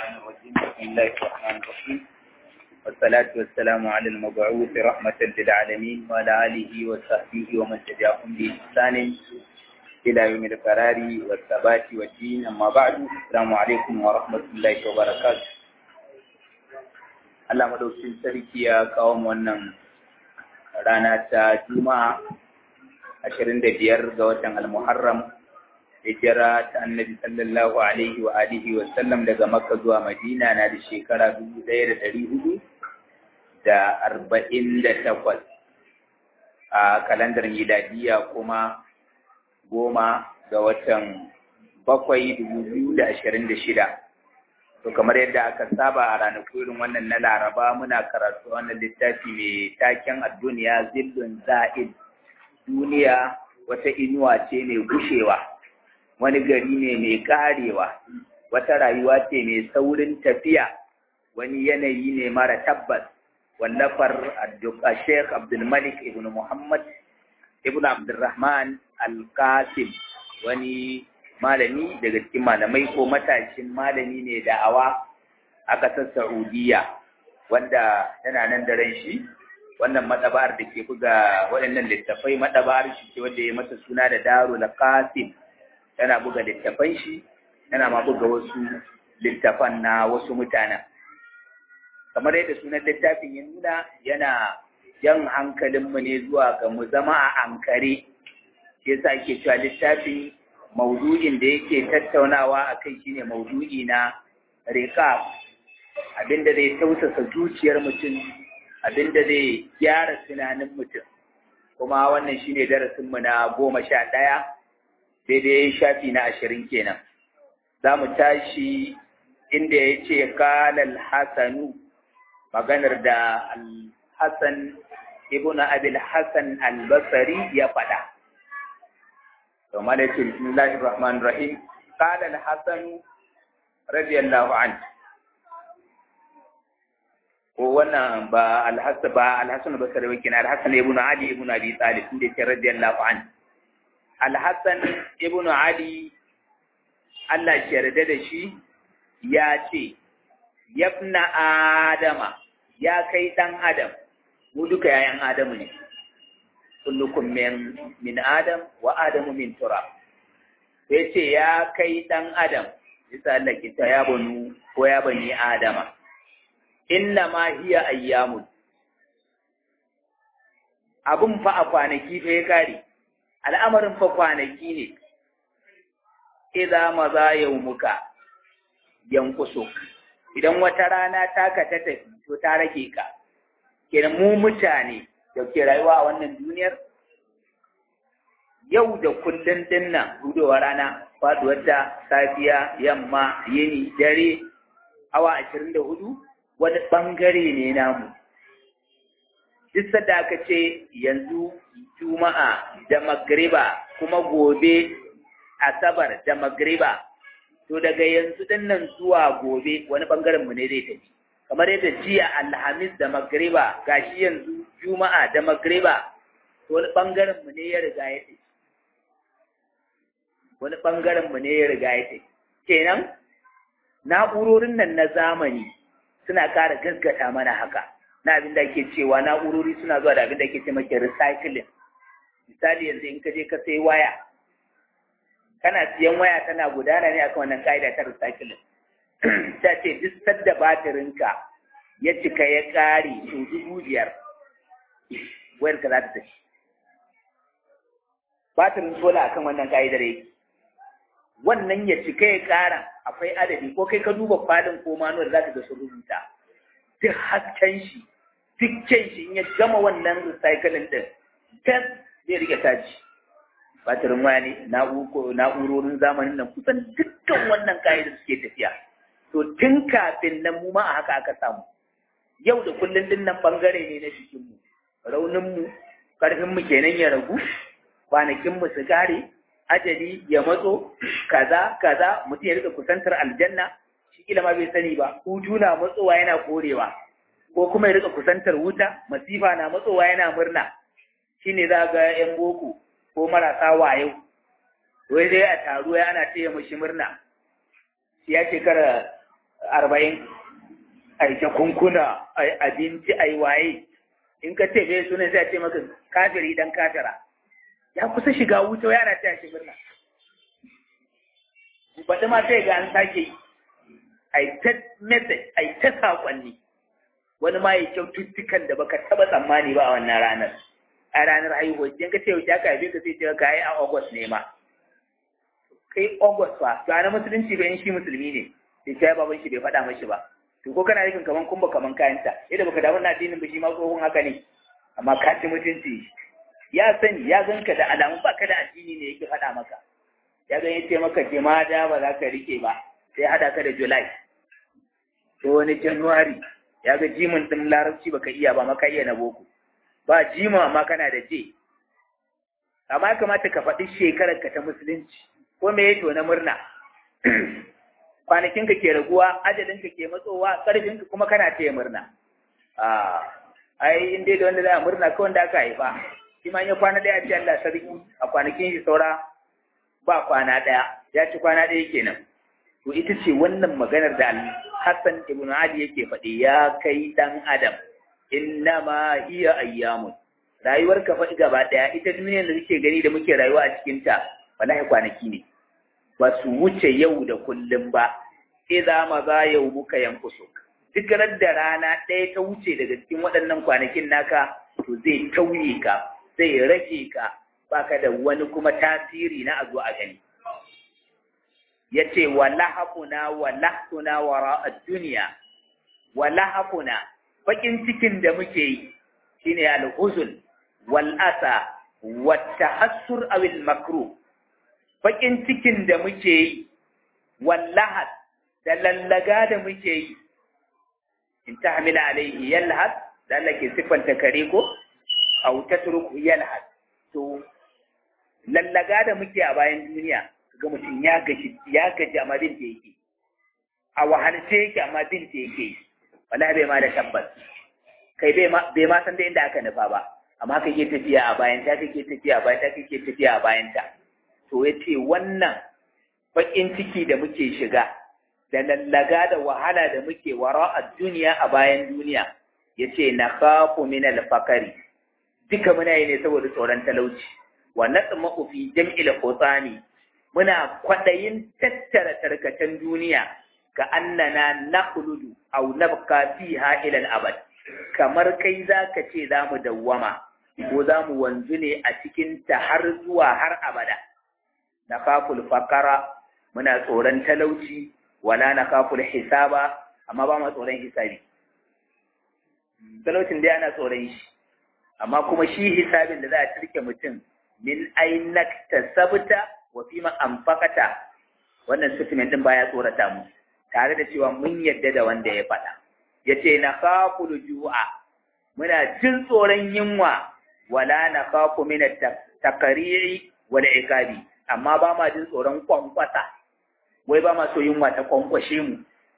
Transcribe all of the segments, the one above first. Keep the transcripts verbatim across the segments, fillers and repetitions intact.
الشيطان الرجيم بسم الله الرحمن الرحيم والصلاة والسلام على المبعوث رحمة للعالمين وعلى آله وصحبه ومن تبعهم بإحسان إلى يوم القرار والثبات والدين أما بعد السلام عليكم ورحمة الله وبركاته. Allah madaukakin sarki ya kawo mu wannan rana ta Juma'a ashirin da biyar ga watan Al-Muharram, hijira ta Annabi sallallahu alaihi wa alihi wa sallam daga Makka zuwa Madina na da shekara dubu ɗaya da ɗari hudu da arba'in da takwas a kalandar miladiya, kuma goma ga watan bakwai dubu biyu da ashirin da shida. To kamar yadda aka saba a ranaku irin wannan na Laraba muna karatu wannan littafi mai taken ad-duniya zillun za'id. Duniya wata inuwa ce mai gushewa, wani gari ne mai karewa, wata rayuwa ce mai saurin tafiya, wani yanayi ne mara tabbas. Wallafar Sheikh Abdul Malik ibn Muhammad ibn Abdurrahman Al-Qasim, wani malami daga cikin malamai ko matashin malami ne da'awa a ƙasar Saudiya, wanda yana nan da ran shi. Wannan madaba'ar da ke buga waɗannan littafai, madaba'ar shi ce wanda ya masa suna da Darul Qasim, yana buga littafan shi, yana ma buga wasu littafan na wasu mutanen. Kamar yadda sunan littafin ya nuna, yana jan hankalinmu ne zuwa ga mu zama a ankare. Shi yasa ake cewa littafin maudu'in da yake tattaunawa a kai shine maudu'i na riqab, abinda zai tausasa zuciyar mutum, abinda zai gyara tunanin mutum. Kuma wannan shine darasin mu na goma sha ɗaya, daidai shafi na ashirin kenan. Za mu tashi inda ya ce kalal hasanu, maganar da al-Hasan ibn Abil Hasan al-Basri ya faɗa. To malaka bismillahir rahmanir rahim. Qala al-Hasan radiyallahu anhu. Ko wannan ba al-Hasan ba al-Hasan Basri ba kina al-Hasan ibn Ali ibn Abi Talib inda ce radiyallahu anhu. Al-Hasan ibn Ali Allah ya yarda da shi ya ce, yabna adama, ya kai dan adam, mu duka yayan adamu ne. Kullukum min min adam wa adamu min turab. Sai ce ya kai dan adam, bisa Allah ki ta ya banu ko ya bani adama. Inna ma hiya ayyamun. Abun fa a kwanaki fa ya kare. Al'amarin fa kwanaki ne. Idza maza yaumuka yankusu. Idan wata rana taka ta tafi to ta rage ka. Kenan mu mutane da ke rayuwa a wannan duniyar, yau da kullum dinnan hudowar rana, faduwar ta, safiya, yamma, yini, dare, awa ashirin da hudu, wani bangare ne namu. Duk sadda aka ce yanzu Juma'a da Magriba, kuma gobe Asabar da Magriba, to daga yanzu dinnan zuwa gobe wani bangaren mu ne zai tafi. Kamar yadda jiya Alhamis da Magriba, gashi yanzu Juma'a da Magriba, to wani bangaren mu ne ya riga ya tafi. Wani bangaren mu ne ya riga ya tafi. Kenan na'urorin nan na zamani suna ƙara gaskata mana haka. Na abin da ake cewa na'urori suna zuwa da abin da ake ce maka recycling. Misali yanzu in ka je ka sai waya, kana siyan waya tana gudana ne akan wannan ka'ida ta recycling. Ta ce duk sadda batirinka ya cika ya ƙare to dubu biyar, wayar ka za ta tafi. Batirin sola akan wannan ka'idar yake. Wannan ya cika ya ƙara akwai adadi, ko kai ka duba kwalin ko manuwar za ka ga sun rubuta. Duk hasken shi, duk kyan shi in ya gama wannan recycling din, tas zai rike taji. Batirin waya ne, na'urorin zamanin nan kusan dukkan wannan ka'idar suke tafiya. To tun kafin nan mu ma a haka aka samu. Yau da kullum din nan bangare ne na jikinmu. Rauninmu, ƙarfinmu kenan ya ragu, kwanakinmu su kare, ajali ya matso, kaza, kaza, mutum ya rika kusantar aljanna, shi kila ma bai sani ba, hutu na matsowa yana korewa, ko kuma ya rika kusantar wuta, masifa na matsowa yana murna. Shi ne za ga ‘yan boko ko marasa wayo, wai dai a taruwa ana taya mashi murna. Ya shekara arba'in ai ta kunkuna ai abinci ai waye in ka ce bai sunan sai a ce maka kafiri dan kafira ya kusa shiga wuta yana ta shi birna baɗi ma sai ga an sake yi ai ta message ai ta saƙonni wani ma ya kyaututtukan da baka taɓa tsammani ba a wannan ranar a ranar haihuwa idan ka ce yau ya haife ka sai ce ka yi a August ne ma kai August fa to ana musulunci bayan shi musulmi ne sai ce baban shi bai faɗa mashi ba to ko kana nufin kaman kumba kaman kayanta yadda baka dawo na addinin ba shi ma tsohon haka ne amma ka ci mutunci ya sani ya ganka da alamun baka da addini ne yake faɗa maka ya ga yace maka jimada ba za ka rike ba sai hada ka da July to wani January ya ga jimin din larabci baka iya ba maka iya na boko ba jima amma kana da je amma ya kamata ka faɗi shekarar ka ta musulunci ko me yake na murna kwanakin ka ke raguwa ajalin ka ke matsowa karfin ka kuma kana taya murna a ai in dai da wanda za a murna kawai wanda aka haifa shi ma ya kwana daya ce Allah sarki a kwanakin shi saura ba kwana daya ya ci kwana daya kenan to ita ce wannan maganar da Hassan ibn Ali yake faɗi ya kai dan adam innama hiya ayyamun rayuwar ka faɗi gaba daya ita duniyar da kake gani da muke rayuwa a cikin ta wallahi kwanaki ne ba su wuce yau da kullum ba idza ma za yau muka yankusu duk da rana ɗaya ta wuce daga cikin waɗannan kwanakin naka to zai tauye ka zai rage ka baka da wani kuma tasiri na a zo a gani yace walahafuna walahuna wara ad-dunya walahafuna bakin cikin da muke yi shine al-huzn wal asa wat tahassur aw al-makruh bakin cikin da muke yi wallahat da lallaga da muke yi in tahmila alayhi yalhad da Allah ke sifanta kare ko aw tatruku yalhad to lallaga da muke a bayan duniya ga mutum ya gaji ya gaji amma bin da yake a wahalce yake amma bin da yake wallahi bai ma da tabbas kai bai ma bai ma san da inda aka nufa ba amma kai ke tafiya a bayan ta kake tafiya a bayan ta kake tafiya a bayan ta to yace wannan bakin ciki da muke shiga da lallaga da wahala da muke wara a duniya a bayan duniya yace na khafu min al-fakari duka muna yi ne saboda tsoron talauci wa natma'u fi jam'il qutani muna kwaɗayin tattara tarkacen duniya ka annana nakhludu aw nabqa fiha ila al-abad kamar kai zaka ce zamu dawwama ko zamu wanzu ne a cikin ta har zuwa har abada nakaful faqara muna tsoron talauci wala nakaful hisaba amma ba mu tsoron hisabi talaucin dai ana tsoron shi amma kuma shi hisabin da za a turke mutum min ainak tasabta wa fima anfaqata wannan statement din baya tsorata mu tare da cewa mun yadda da wanda ya faɗa yace na khaful ju'a muna jin tsoron yunwa wala na khafu min at-taqri'i wal iqabi amma ba ma jin tsoron kwankwasa wai ba ma so yunwa ta kwankwashe mu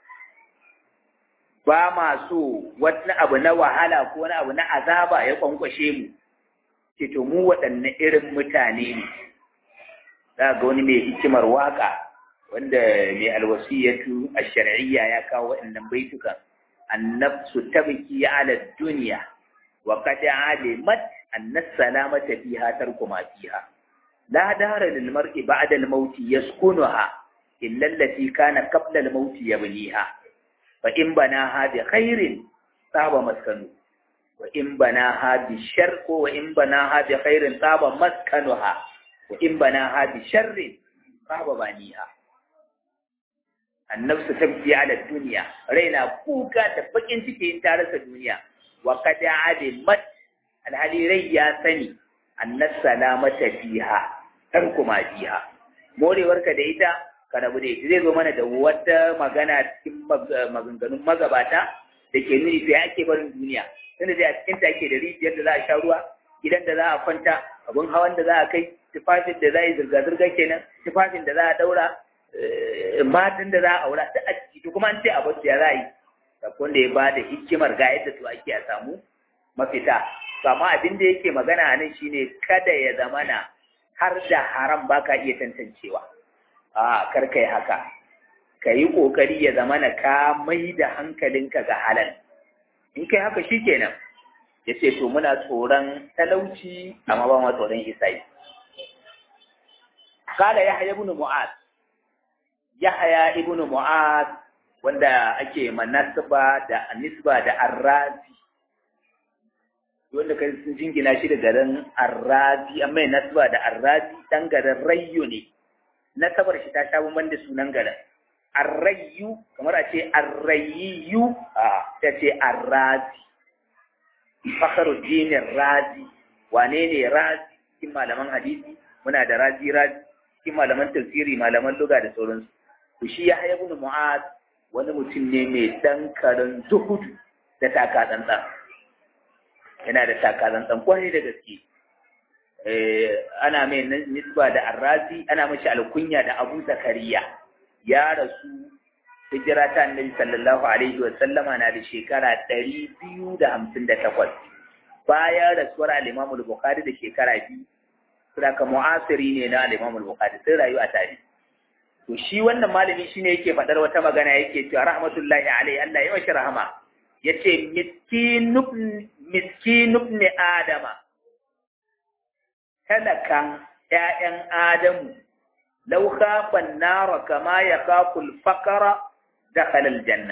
ba ma so wani abu na wahala ko wani abu na azaba ya kwankwashe mu ce to mu waɗanne irin mutane ne za ga wani mai hikimar waka wanda mai alwasiyatu ash-shar'iyya ya kawo waɗannan baitukan annafsu tabki ala dunya wa qad alimat anna salamata fiha tarku ma fiha la dara lil mar'i ba'da al-maut yaskunuha illa allati kana qabla al-maut yabniha fa in banaha bi khairin saba maskanu wa in banaha bi shar ko wa in banaha bi khairin saba maskanuha wa in banaha bi sharrin saba baniha annafsu tabki ala dunya raina kuka da bakin cikin ta rasa duniya wa qad alimat alhali rai ya sani annas salamata fiha tarku ma fiha morewarka da ita ka rabu da ita zai zo mana da wata magana cikin maganganun magabata da ke nuni sai ake barin duniya tunda dai a cikin ta ke da rijiyar da za a sha ruwa gidan da za a kwanta abun hawan da za a kai tufafin da za a yi zirga-zirga kenan tufafin da za a daura matan da za a aura ta a ciki kuma an ce a basu ya za a yi sakon da ya ba da hikimar ga yadda su ake a samu mafita amma abin da yake magana a nan shine kada ya zamana har da haram baka iya tantancewa a karkai haka ka yi ƙoƙari ya zama na ka mai da hankalinka ga halal. In kai haka shi kenan, ya ce to muna tsoron talauci amma ba ma tsoron hisabi. Kala Yahya ibn Mu'az, Yahya ibn Mu'az wanda ake manasaba da nisba da Arrazi, wanda kai sun jingina shi da garin Arrazi, amma mai nasba da Arrazi dan garin Rayyu ne. Nasabar shi ta sha bamban da sunan garin. Arrayyu kamar a ce Arrayyu a ta ce Arrazi. Fakhruddin Razi, wane ne Razi cikin malaman hadisi? Muna da Razi Razi cikin malaman tafsiri, malaman lugha da sauransu. To shi Yahya ibn Mu'az wani mutum ne mai dan karin zuhudu da taka tsantsan. Yana da taka tsantsan kwarai da gaske. Ana mai nisba da Arrazi, ana mashi alkunya da Abu Zakariya. Ya rasu hijira ta Annabi sallallahu alaihi wa sallama na da shekara ɗari biyu da hamsin da takwas. Bayan rasuwar al-Imam al-Bukhari da shekara biyu, saboda mu'asiri ne na al-Imam al-Bukhari, sai rayu a tare. To shi wannan malami shine yake faɗar wata magana yake cewa rahmatullahi alaihi, Allah ya mashi rahama. Yace miskinub miskinub ne Adama. Talakan ƴaƴan Adamu law khafa an-nar kama yakhafu al-faqra dakhala al-janna.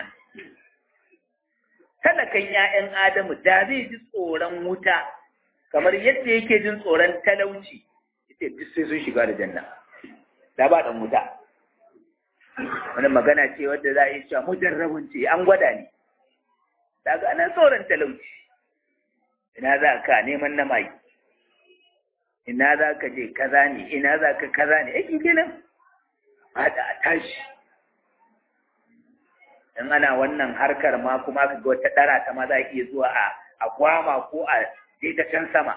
Talakan ƴaƴan Adamu da zai ji tsoron wuta kamar yadda yake jin tsoron talauci, yace duk sai sun shiga da janna. Da ba dan wuta. Wannan magana ce wadda za a yi cewa mujarrabun ce, an gwada ne. Daga anan tsoron talauci. Ina za ka neman na mai? Ina za ka je kaza ne, ina za ka kaza ne, aikin kenan haɗa a tashi. In ana wannan harkar ma kuma ka ga wata ɗara ta ma za a iya zuwa a a gwama ko a je ta can sama.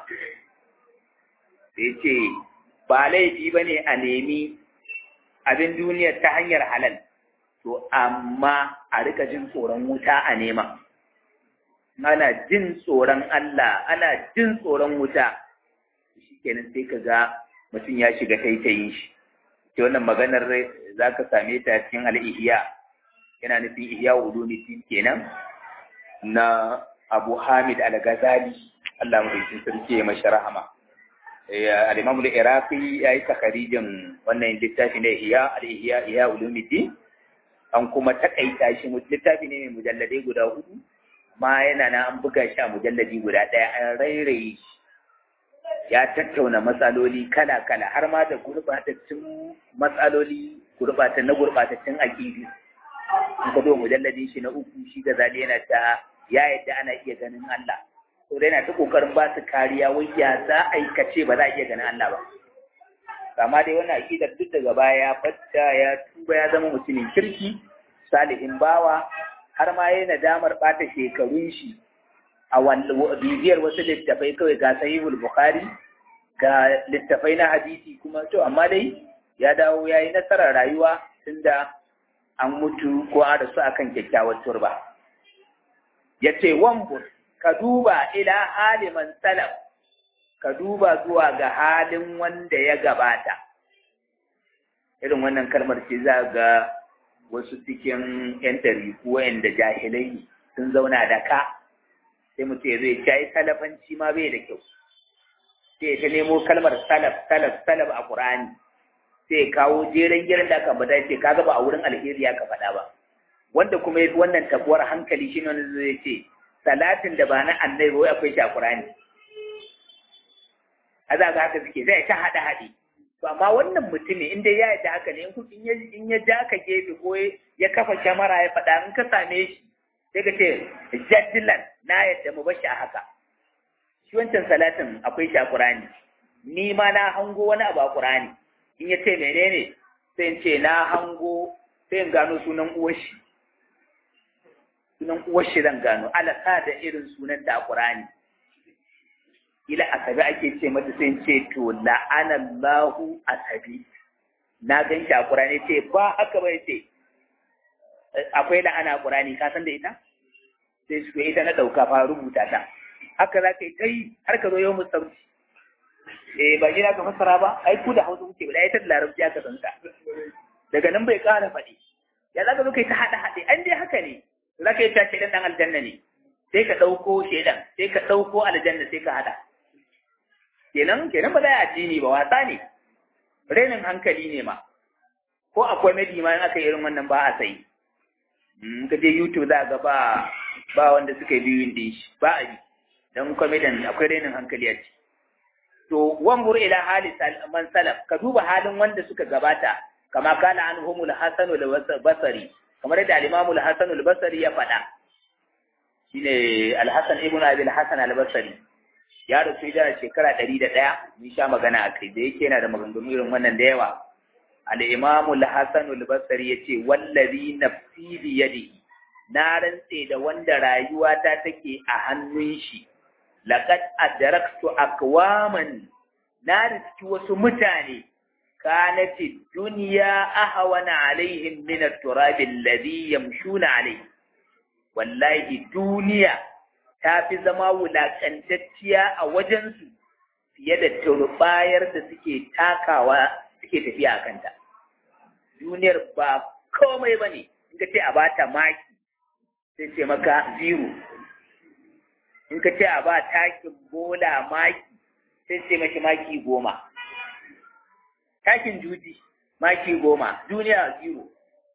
Sai ce ba laifi ba ne a nemi abin duniya ta hanyar halal, to amma a rika jin tsoron wuta a nema. Ana jin tsoron Allah, ana jin tsoron wuta. Kenan sai ka ga mutum ya shiga taitayin shi. Ce wannan maganar za ka same ta cikin al'ihiya, yana nufin ihya ulumuddin kenan na Abu Hamid al-Ghazali, Allah mu rikin sarki ya mashi rahama. Al-Imam al-Iraqi ya yi takarijin wannan littafi na ihya al-ihya ihya ulumuddin, an kuma takaita shi, littafi ne mai mujalladai guda hudu, ma yana na an buga shi a mujalladi guda ɗaya, an rairaye shi. Ya tattauna matsaloli kala-kala har ma da gurɓatattun matsaloli gurɓata na gurɓatattun aƙidi. In ka zo mujalladin shi na uku, shi ga zali yana ta ya yadda ana iya ganin Allah. To dai yana ta kokarin ba su kariya, wai ya za aikace ba za a iya ganin Allah ba. Kama dai wannan aƙidar duk daga baya ya fatta ya tuba ya zama mutumin kirki, salihin bawa, har ma yana damar ɓata shekarun shi a bibiyar wasu littafai kawai, ga sahihul bukhari ga littafai na hadisi kuma to, amma dai ya dawo ya yi nasarar rayuwa tunda an mutu ko an rasu akan kyakkyawar turba. Ya ce wambur ka duba ila haliman salaf, ka duba zuwa ga halin wanda ya gabata. Irin wannan kalmar ce za ga wasu cikin yan tariku wa'anda jahilai sun zauna da ka, sai mutum ya zai ci salafanci ma bai da kyau, sai ta nemo kalmar salaf salaf salaf a Qur'ani, sai kawo jeren jeren da aka bada ce kaga ba a wurin alheri ya ka faɗa ba. Wanda kuma yafi wannan tabuwar hankali shine wanda zai ce salatin da ba na annabi wai akwai shi a Qur'ani. Aza ga haka suke zai ta hada hadi. To amma wannan mutumi in dai ya yadda haka ne, in ya in ya ja ka gefe ko ya kafa kyamara ya faɗa, in ka same shi sai ka ce jaddilan na yadda mu bashi a haka. Shi wancan salatin akwai shi a Qur'ani, ni ma na hango wani abu a Qur'ani. In ya ce menene sai in ce na hango, sai in gano sunan uwashi, sunan uwashi zan gano, alaka da irin sunan ta a Qur'ani. Ila asabi ake ce mata, sai in ce to la'anallahu asabi, na gan shi a Qur'ani. Ce ba haka ba, ce akwai la'ana a Qur'ani, ka san da ita? Sai su ita na ɗauka fa rubuta ta. Haka za ka yi kai har ka zo yau musabci. Eh ba gina ka fassara ba, ai ku da Hausa kuke ba, ai ta da Larabci aka san ta. Daga nan bai ƙara faɗi. ya zaka zo kai ta hada hade an dai haka ne zaka yi ta shedan dan aljanna ne sai ka dauko shedan sai ka dauko aljanna sai ka hada kenan kenan ba za a addini ba wasa ne renin hankali ne ma ko akwai medi ma in aka irin wannan ba a sai in ka je YouTube za ga ba ba wanda suka yi biyun din shi ba a yi dan comedian akwai renin hankali a ci to wanzur ila hali man salaf ka duba halin wanda suka gabata kama kana anhum al-hasan al-basri kamar da al-imam al-hasan al-basri ya faɗa shine al-hasan ibn abi al-hasan al-basri ya rasu da shekara ɗari da ɗaya mun sha magana a kai da yake yana da maganganu irin wannan da yawa al-imam al-hasan al-basri yace wallazi nafsi bi yadihi na rantse da wanda rayuwa ta take a hannun shi laqad adraktu aqwaman na riski wasu mutane kanati dunya ahwana alaihim min at-turab alladhi yamshuna alayhi wallahi duniya ta fi zama wulakantacciya a wajensu fiye da turbayar da suke takawa suke tafiya a kanta duniyar ba komai bane in ka ce a bata maki sai ce maka zero in ka ce a ba takin bola maki sai ce mashi maki goma takin juji maki goma duniya zero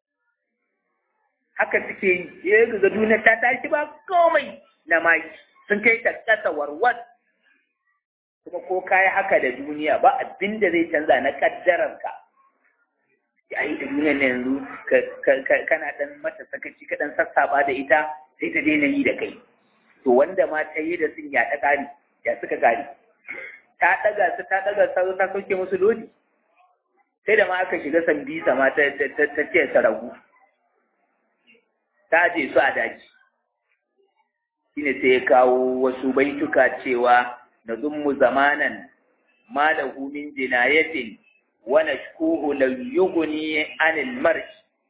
haka suke yi ya ga duniya ta tashi ba komai na maki sun kai ta kasa warwar kuma ko kayi haka da duniya ba abin da zai canza na kaddararka yayi da duniyar ne yanzu kana dan mata sakaci ka dan sassaba da ita sai ta daina yi da kai to wanda ma ta yi da sun ya ta kari ya suka kari ta daga su ta daga su ta sauke musu lodi sai da ma aka shiga sambisa ma ta ta ce ta ragu ta je su a daji shine sai ya kawo wasu baituka cewa na zummu zamanan ma lahu min jinayatin wa nashkuhu law yughni anil mar'i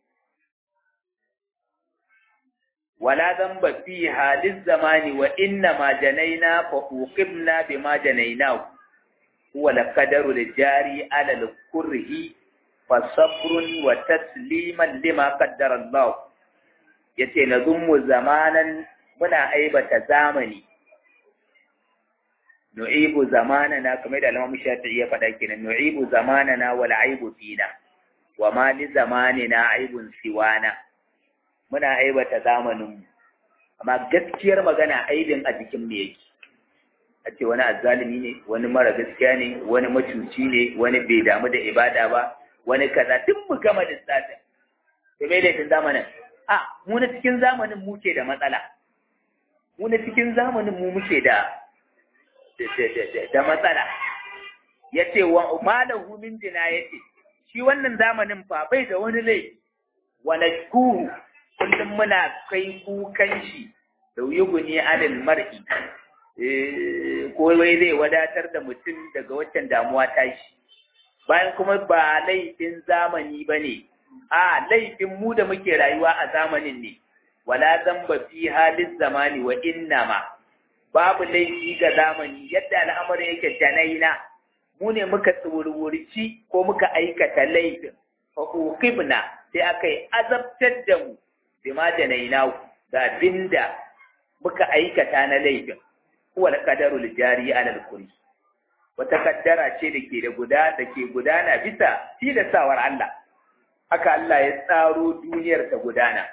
ولا ذنب فيها للزمان وإنما جنينا فأوقبنا بما جنيناه هو القدر الجاري على الكره فصبر وتسليما لما قدر الله yace na zummu zamanan muna aibata zamani nu'ibu zamanana kamar da Imam Shafi'i ya faɗa kenan nu'ibu zamanana wal aibu fina wa ma li zamanina aibun siwana muna aibata zamaninmu amma gaskiyar magana aibin a jikin mu yake a ce wani azzalimi ne wani mara gaskiya ne wani macuci ne wani bai damu da ibada ba wani kaza duk mu gama da tsatin to me laifin zamanin a mu na cikin zamanin mu ke da matsala mu na cikin zamanin mu muke da da matsala yace wa malahu min jinayati shi wannan zamanin fa bai da wani laifi wa nashkuhu kullum muna kai kukan shi da yuguni alil mar'i ko wai zai wadatar da mutum daga waccan damuwa ta shi bayan kuma ba laifin zamani ba ne a laifin mu da muke rayuwa a zamanin ne wala zamba fi halin zamani wa innama babu laifi ga zamani yadda al'amarin yake janaina mu ne muka tsurwurci ko muka aikata laifin fa uqibna sai aka yi azabtar da mu bima janaina ga abinda muka aikata na laifin huwa al-qadarul jari ala al-kulli wata kaddara ce da ke da guda da ke gudana bisa tilasawar Allah haka Allah ya tsaro duniyar ta gudana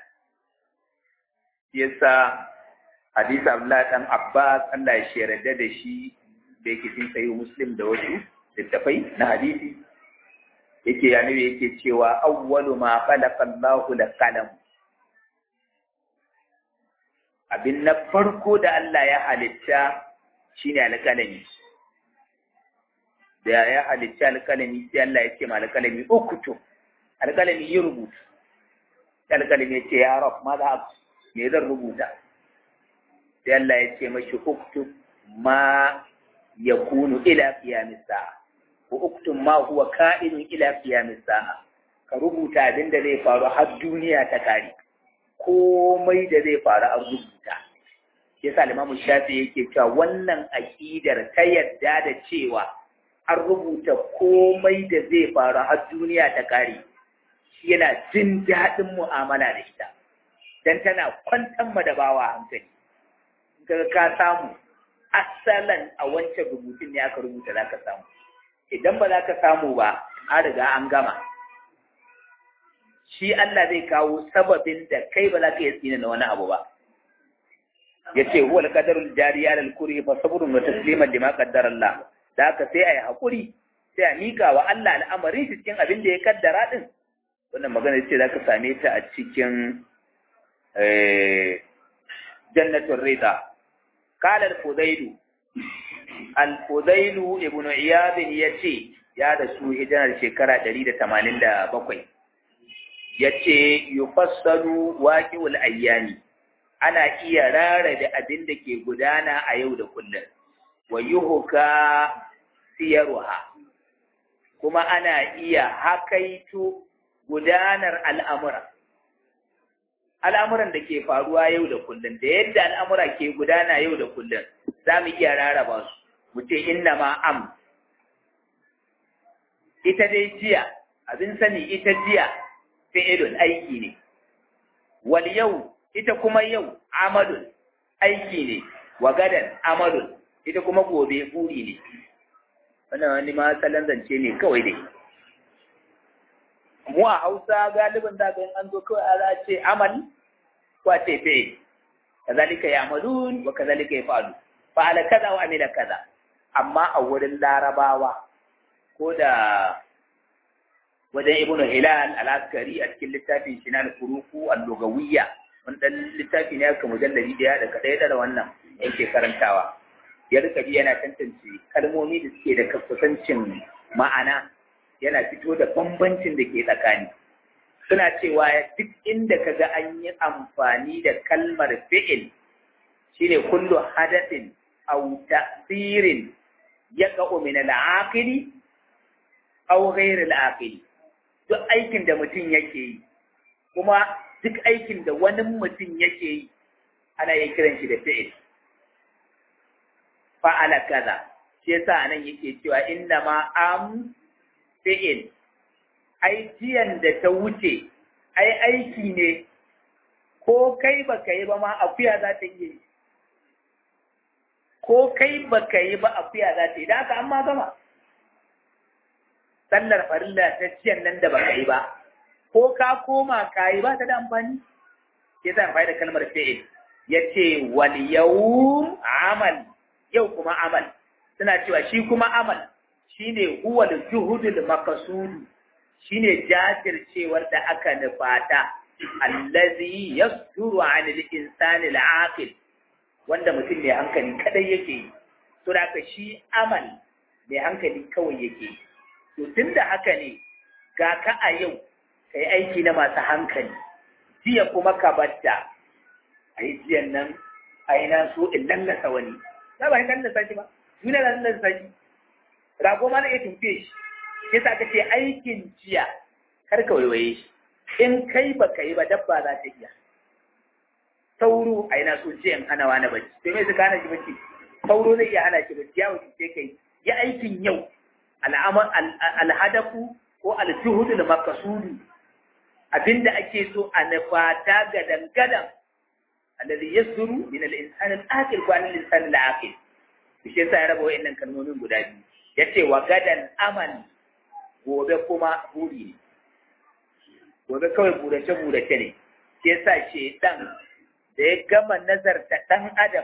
yasa hadisi Abdullah dan Abbas Allah ya sharada da shi da yake cikin sahih Muslim da wasu littafai na hadisi yake yanayi yake cewa awwalu ma khalaqa Allahu al-qalam abin na farko da Allah ya halitta shine alƙalami da ya halitta alƙalami sai Allah ya ce ma alƙalami ukutu alƙalami yi rubutu alƙalami ya ce ya rab ma za me zan rubuta sai Allah ya ce mashi uktu ma yakunu ila qiyamis sa'a wa uktu ma huwa ka'inun ila qiyamis sa'a ka rubuta abin da zai faru har duniya ta kare komai da zai faru a rubuta yasa Imam Shafi yake cewa wannan aqidar ta yadda da cewa an rubuta komai da zai faru har duniya ta kare shi yana jin daɗin mu'amala da ita dan tana kwantar ma da bawa hankali kaga ka samu asalan a wancan rubutun ne aka rubuta za ka samu idan ba za ka samu ba an riga an gama shi Allah zai kawo sababin da kai ba za ka iya tsina na wani abu ba ya ce huwa alƙadarul jariya lal kuri fa sabrun wa tasliman lima qaddara Allah da haka sai ayi hakuri sai a mika wa Allah al'amarin shi cikin abin da ya kaddara din wannan magana ce za ka same ta a cikin eh jannatul rida قال الفضيل الفضيل ابن عياض yace ya da su hijirar shekara ɗari da tamanin da bakwai yace yufassalu waqi'ul ayyami ana iya rara da abin da ke gudana a yau da kullum wa yuhka siyaruha kuma ana iya hakaito gudanar al'amura al'amuran da ke faruwa yau da kullum da yadda al'amura ke gudana yau da kullum za mu iya rarraba su mu ce inna ma am ita dai jiya abin sani ita jiya fi'ilun aiki ne wal yau ita kuma yau amalun aiki ne wa gadan amalun ita kuma gobe buri ne wannan wani ma salon zance ne kawai dai mu a Hausa galibin da ga an zo kawai a ce amal ko ce fe kazalika ya'malun wa kazalika yaf'alu fa'ala kaza wa amila kaza amma a wurin larabawa ko da wajen ibnu hilal al-askari a cikin littafin shi na al-furuqu al-lugawiyya wannan littafi ne aka mujalladi daya da kadai da wannan yake karantawa ya rika bi yana tantance kalmomi da suke da kusancin ma'ana yana fito da bambancin da ke tsakani suna cewa duk inda kaga an yi amfani da kalmar fi'il shine kullu hadathin aw ta'sirin yaqa'u min al-aqili aw ghayr al-aqili duk aikin da mutum yake yi kuma duk aikin da wani mutum yake yi ana yin kiran shi da fi'il fa'ala kaza shi yasa anan yake cewa inna ma am fi'il aikiyan da ta wuce ai aiki ne ko kai baka yi ba ma akuya za ta yi ko kai baka yi ba akuya za ta yi da haka an ma gama sallar farilla ta ciyan nan da baka yi ba ko ka koma ka yi ba ta da amfani ke sa amfani da kalmar fi'il yace wal yawm amal yau kuma amal suna cewa shi kuma amal shine huwa al-juhudul maqsud shine jajircewar da aka nufata allazi yasduru 'an al-insani al-aqil wanda mutum mai hankali kadai yake yi to da ka shi amal mai hankali kawai yake yi to tunda haka ne ga ka a yau kai aiki na masu hankali jiya kuma ka batta ai jiyan nan ai na so in lallasa wani ba ba lallasa shi ba duniya na lallasa shi rago ma na iya tumfe shi yasa ka ce aikin jiya kar ka waiwaye shi in kai ba ka yi ba dabba za ta iya sauro a yana so ce in hana wani bacci sai mai suka hana shi bacci sauro zai iya hana shi bacci ya wuce sai kai ya aikin yau al'amal alhadafu ko aljuhudu da makasudu abinda ake so a nufata gadan gadan alladhi yasduru min al-insani al-aqil wa al-insani al-aqil shi yasa ya raba wa'annan kalmomin guda biyu yace wa gadan amal gobe kuma buri ne gobe kawai burace burace ne shi yasa shedan da ya gama nazarta dan adam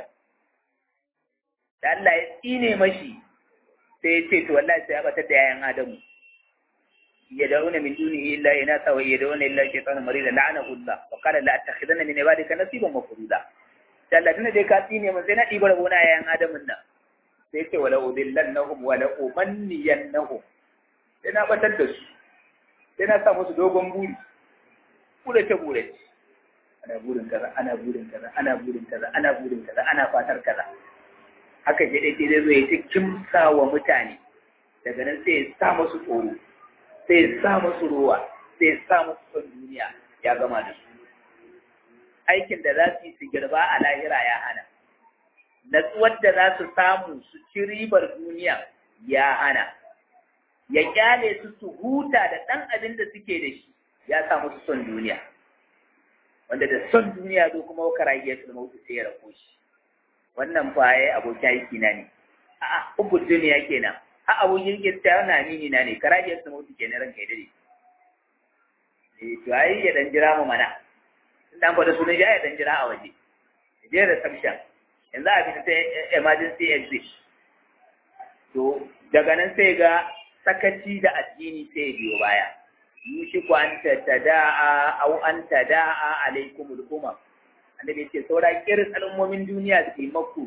da Allah ya tsine mashi sai ya ce to wallahi sai ya batar da yayan adamu yad'una min dunihi illa inatha wa yad'una illa shaytanan marida la'anahu Allah wa qala la attakhidanna min ibadika nasiban mafruda da Allah tunda dai ka tsine mun sai na dibar gona yayan adamun nan sai ce wala udillannahum wala umanniyannahum sai na batar da su sai na sa musu dogon buri burace burace ana burin kaza ana burin kaza ana burin kaza ana burin kaza ana fatar kaza haka je dai sai zai ta kimsa wa mutane daga nan sai ya sa musu tsoro sai ya sa musu ruwa sai ya sa musu son duniya ya gama da su aikin da za su yi su girba a lahira ya hana natsuwar da za su samu su ci ribar duniya ya hana ya kyale su su huta da ɗan abin da suke da shi ya sa musu son duniya wanda da son duniya zo kuma karahiyatul maut sai ya rako shi wannan fa yayi abokin aiki na ne a'a ubud duniya kenan a abokin girta na amini na ne karahiyatul maut kenan ranka ya dade eh to ai ya dan jira mu mana dan ba da sunan ya dan jira a waje je reception yanzu a fita sai emergency exit to daga nan sai ga sakaci da addini sai biyo baya yushiku an tada'a aw an tada'a alaikumul umam annabi ce saura kirin al'ummomin duniya su yi maku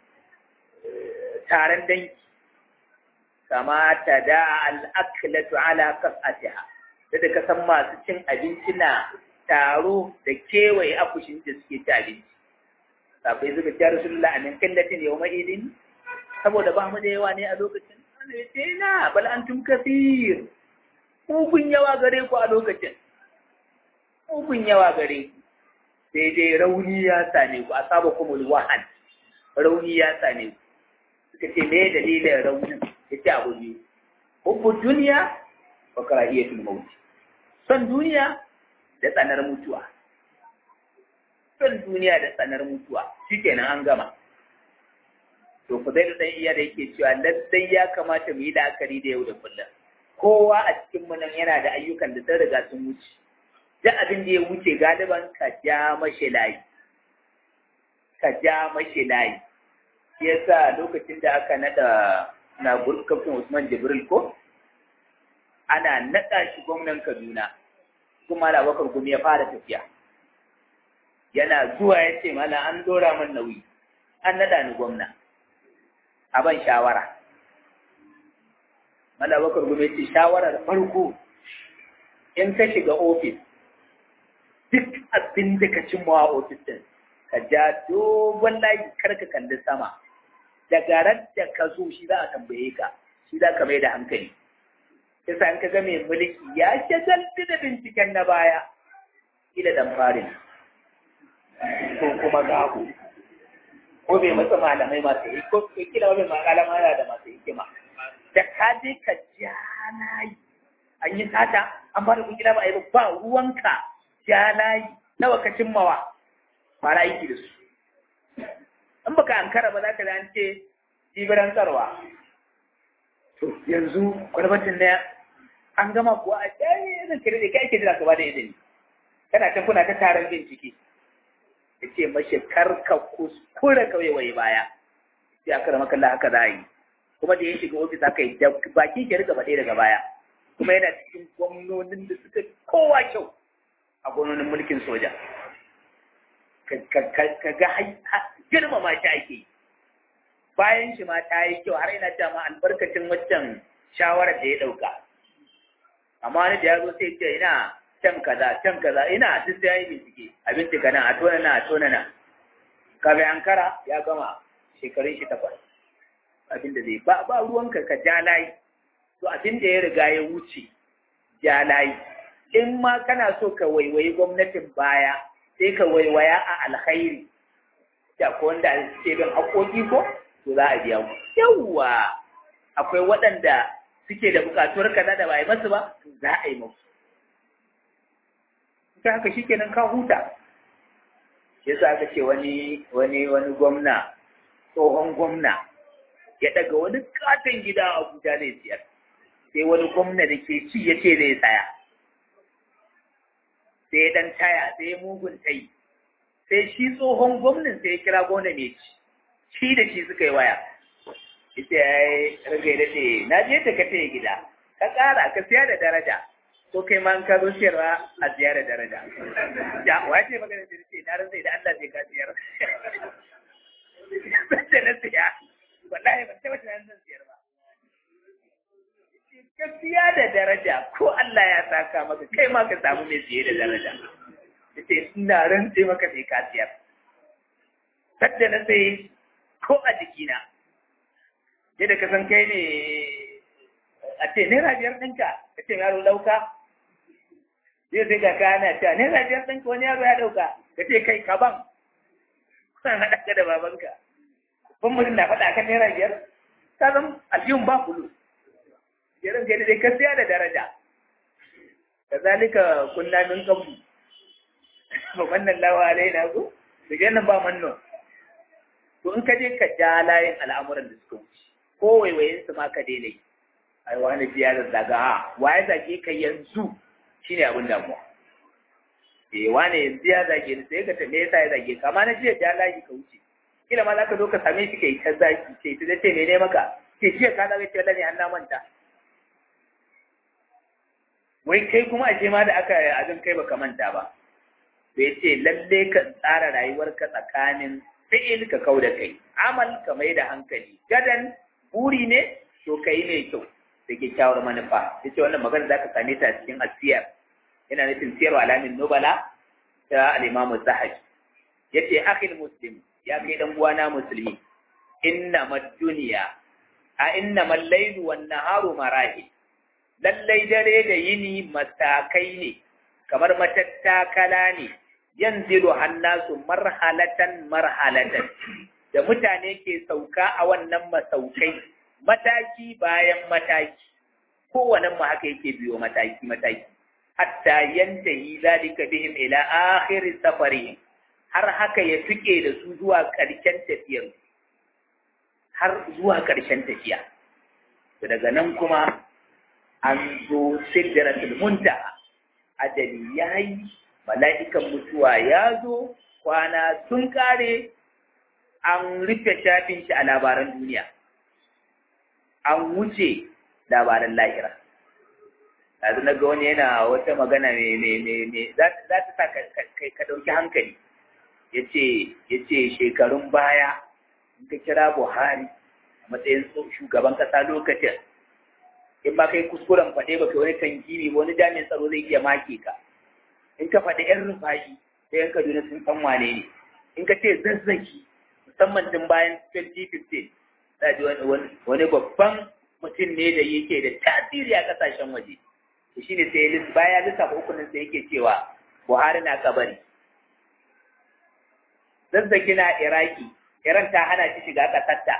taron danki kama tada'a al-aklatu ala qas'atiha da ka san masu cin abinci na taro da kewaye akushin da suke ci abinci sabai zuba ta rasulullah amin kallatin yawma idin saboda ba mu da yawa ne a lokacin annabi ce na bal antum kaseer mugun yawa gare ku a lokacin mugun yawa gare ku sai dai rauni ya same ku a saba kuma wahan rauni ya same ku suka ce me dalilin raunin ya ce abu biyu hubbu duniya wa karahiyatul maut son duniya da tsanar mutuwa son duniya da tsanar mutuwa shikenan an gama to ku dai dan iya da yake cewa lallai ya kamata mu yi la'akari da yau da kullum kowa a cikin mu nan yana da ayyukan da sun riga sun wuce duk abin da ya wuce galiban ka ja mashi layi ka ja mashi layi shi yasa lokacin da aka nada na kafin Usman Jibril ko ana nada shi gwamnan Kaduna kuma da Bakar Gumi ya fara tafiya yana zuwa ya ce mala an dora min nauyi an nada ni gwamna a ban shawara mala Bakar Gumi ya ce shawarar farko in ka shiga ofis duk abin da ka cimma a ofis din ka ja dogon layi kar ka kalli sama daga ran da ka zo shi za a tambaye ka shi za ka mai da hankali kisa in ka ga mai mulki ya shagaltu da binciken na baya ila dan farin ko kuma gago ko bai matsa malamai masu yi ko kila bai makalama yana da masu hikima da ka je ka ja layi an yi sata an fara kungila ba a yi ba ruwanka ja layi nawa ka cimmawa fara aiki da su in baka ankara ba za ka an ce jibiran tsarwa to yanzu kwalbatin na an gama kuwa a ɗaya zan kira da kai ake jira ka ba da izini kana can kuna ta taron bincike ya ce mashi karka kuskure kawai wai baya sai aka rama kalla haka za a yi kuma da ya shiga ofis aka yi baki ke rika baɗe daga baya kuma yana cikin gwamnonin da suka kowa kyau a gwamnonin mulkin soja ka ga girmama shi ake yi bayan shi ma ta yi kyau har yana cewa ma albarkacin waccan shawarar da ya ɗauka amma wani da ya zo sai ce ina can kaza can kaza ina duk sai yi bincike a bincika nan a tona na a tona na kafin ankara ya gama shekarun shi takwas abin da zai ba ba ruwanka ka ja layi to abin da ya riga ya wuce ja layi in ma kana so ka waiwayi gwamnatin baya sai ka waiwaya a alkhairi da ko wanda ke bin haƙoƙi ko to za a biya ku yawwa akwai waɗanda suke da buƙatuwar kaza da ba a yi masu ba to za a yi musu ta haka shikenan ka huta yasa aka ce wani wani wani gwamna tsohon gwamna ya daga wani katon gida a Abuja zai siyar sai wani gwamna da ke ci ya ce zai tsaya sai dan taya sai mugun tai sai shi tsohon gwamnan sai ya kira gwamna mai ci shi da shi suka yi waya ita ya yi rage da ce na je ta kace gida ka ƙara ka siya da daraja ko kai ma ka zo siyarwa a siya da daraja ya wace magana da ce na rantsai da Allah sai ka siyar sai na siya wallahi ban taɓa tunanin zan siyar ba ka siya da daraja ko Allah ya saka maka kai ma ka samu mai siye da daraja ce ina rantsai maka sai ka siyar sadda na sai ko a jikina yadda ka san kai ne a ce naira biyar ɗinka ka ce yaro ɗauka zai sai ga kana cewa naira biyar ɗinka wani yaro ya ɗauka ka ce kai ka ban kusan haɗa ka da babanka ban mutum na faɗa kan naira biyar ka zan aljihun ba kulu jerin kai dai ka siya da daraja kazalika kunna min qablu ba wannan lawa alaina ko da jannan ba manno to in ka je ka ja layin al'amuran da suka wuce ko waiwayin su ma ka daina yi ai wani biya da daga ha waye zage ka yanzu shine abin damuwa eh wani yanzu ya zage ni sai ka ta me yasa ya zage ka amma na jiya ja layi ka wuce kila ma zaka zo ka same shi kai ta zaki sai ta ce ne ne maka ce jiya ka zage ce wallahi an na manta wai kai kuma ashe ma da aka abin kai baka manta ba to yace lalle ka tsara rayuwarka tsakanin fi'il ka kau da kai amal ka mai da hankali gadan buri ne to kai ne kyau da kyakkyawar manufa yace wannan magana zaka same ta cikin asiyar yana nufin siyar alamin nubala ta al-imam az-zahabi yace akhil muslim ya kai dan uwana musulmi inna mad-dunya a inna mal-laylu wan-naharu marahil lallai dare da yini matakai ne kamar matattakala ne yanzilu hannasu marhalatan marhalatan da mutane ke sauka a wannan masaukai mataki bayan mataki kowane mu haka yake biyo mataki mataki hatta yantahi zalika bihim ila akhir safarihim har haka ya tuke da su zuwa karshen tafiyar har zuwa karshen tafiya daga nan kuma an zo sidratul muntaha ajali yayi mala'ikan mutuwa ya zo kwana sun kare an rufe shafin shi a labaran duniya an wuce labaran lahira yanzu na ga wani yana wata magana mai za ta sa ka ɗauki hankali ya ce shekarun baya in ka kira buhari a matsayin shugaban ƙasa lokacin in ba kai kuskuren faɗe ba kai wani tangimi wani jami'in tsaro zai iya make ka in ka faɗi yan rufashi sai yan kaduna sun san wane ne in ka ce zazzaki musamman tun bayan twenty fifteen za ji wani babban mutum ne da yake da tasiri a ƙasashen waje to shine sai baya lissafa hukunin sai yake cewa buhari na kabari zazzaki na iraki iran ta hana shi shiga ƙasarta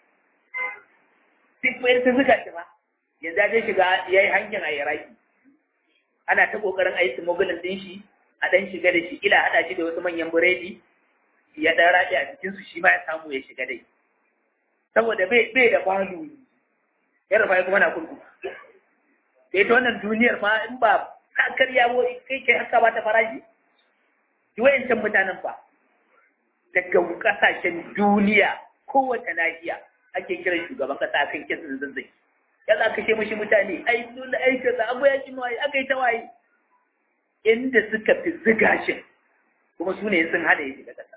sai kuma ta zuga shi ma yanzu ya je shiga ya yi hankin a iraki ana ta ƙoƙarin a yi smuggling ɗin shi a ɗan shiga da shi ila haɗa shi da wasu manyan biredi ya ɗan raɗe a cikinsu shi ma ya samu ya shiga dai saboda bai da balu ya rufa kuma na kurkuku da ita wannan duniyar ma in ba ta karya wo kai kai haka ba ta farashi ki wayancan mutanen fa daga kasashen duniya kowace nahiya ake kiran shugaban kasa akan kisan zazzaki ya za ka ce mashi mutane ai dole ai kaza abu ya kin waye aka yi ta waye inda suka fi ziga shi kuma su ne sun hada yake da kasa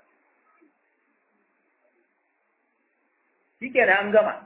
shikenan an gama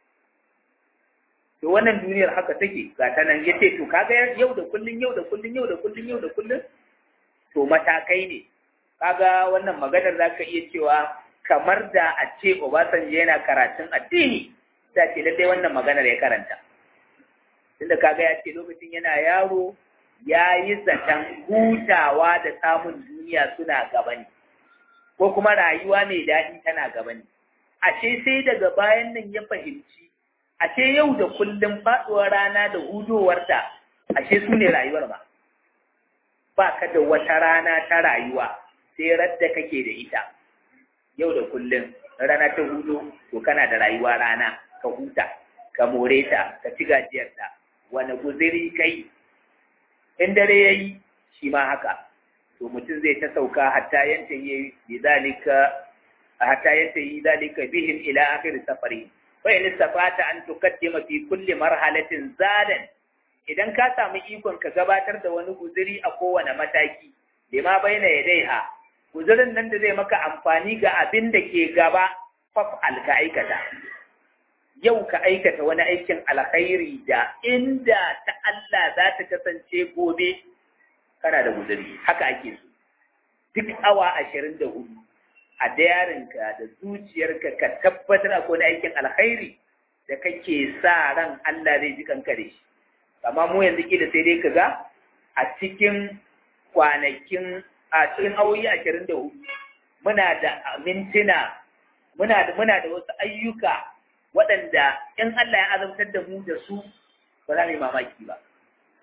to wannan duniyar haka take ga ta nan yace to kaga yau da kullun yau da kullun yau da kullun yau da kullun to matakai ne kaga wannan maganar zaka iya cewa kamar da a ce Obasanjo yana karatun addini da ce lallai wannan maganar ya karanta tunda kaga ya ce lokacin yana yaro ya yi zaton hutawa da samun duniya suna gaba ne ko kuma rayuwa mai daɗi tana gaba ne ashe sai daga bayan nan ya fahimci ashe yau da kullum faɗuwar rana da hudowarta ashe su ne rayuwar ba ba ka da wata rana ta rayuwa sai radda kake da ita yau da kullum rana ta hudu to kana da rayuwa rana ka huta ka more ta ka ci gajiyarta wani guziri kai in dare yayi shi ma haka to mutum zai ta sauka hatta yanta yi zalika hatta yanta yi zalika bihim ila akhir safari fa in istafata an tuqaddima fi kulli marhalatin zadan idan ka samu ikon ka gabatar da wani guziri a kowane mataki lima baina yadaiha guzirin nan da zai maka amfani ga abin da ke gaba faf alka aikata yau ka aikata wani aikin alkhairi da inda ta Allah za ta kasance gobe kana da guzuri haka ake so duk awa ashirin da hudu a dayarinka da zuciyarka ka tabbatar akwai wani aikin alkhairi da kake sa ran Allah zai ji kanka da shi amma mu yanzu kila sai dai kaga a cikin kwanakin a cikin awoyi ashirin da hudu muna da mintuna muna da muna da wasu ayyuka waɗanda in Allah ya azabtar da mu da su ba za mu yi mamaki ba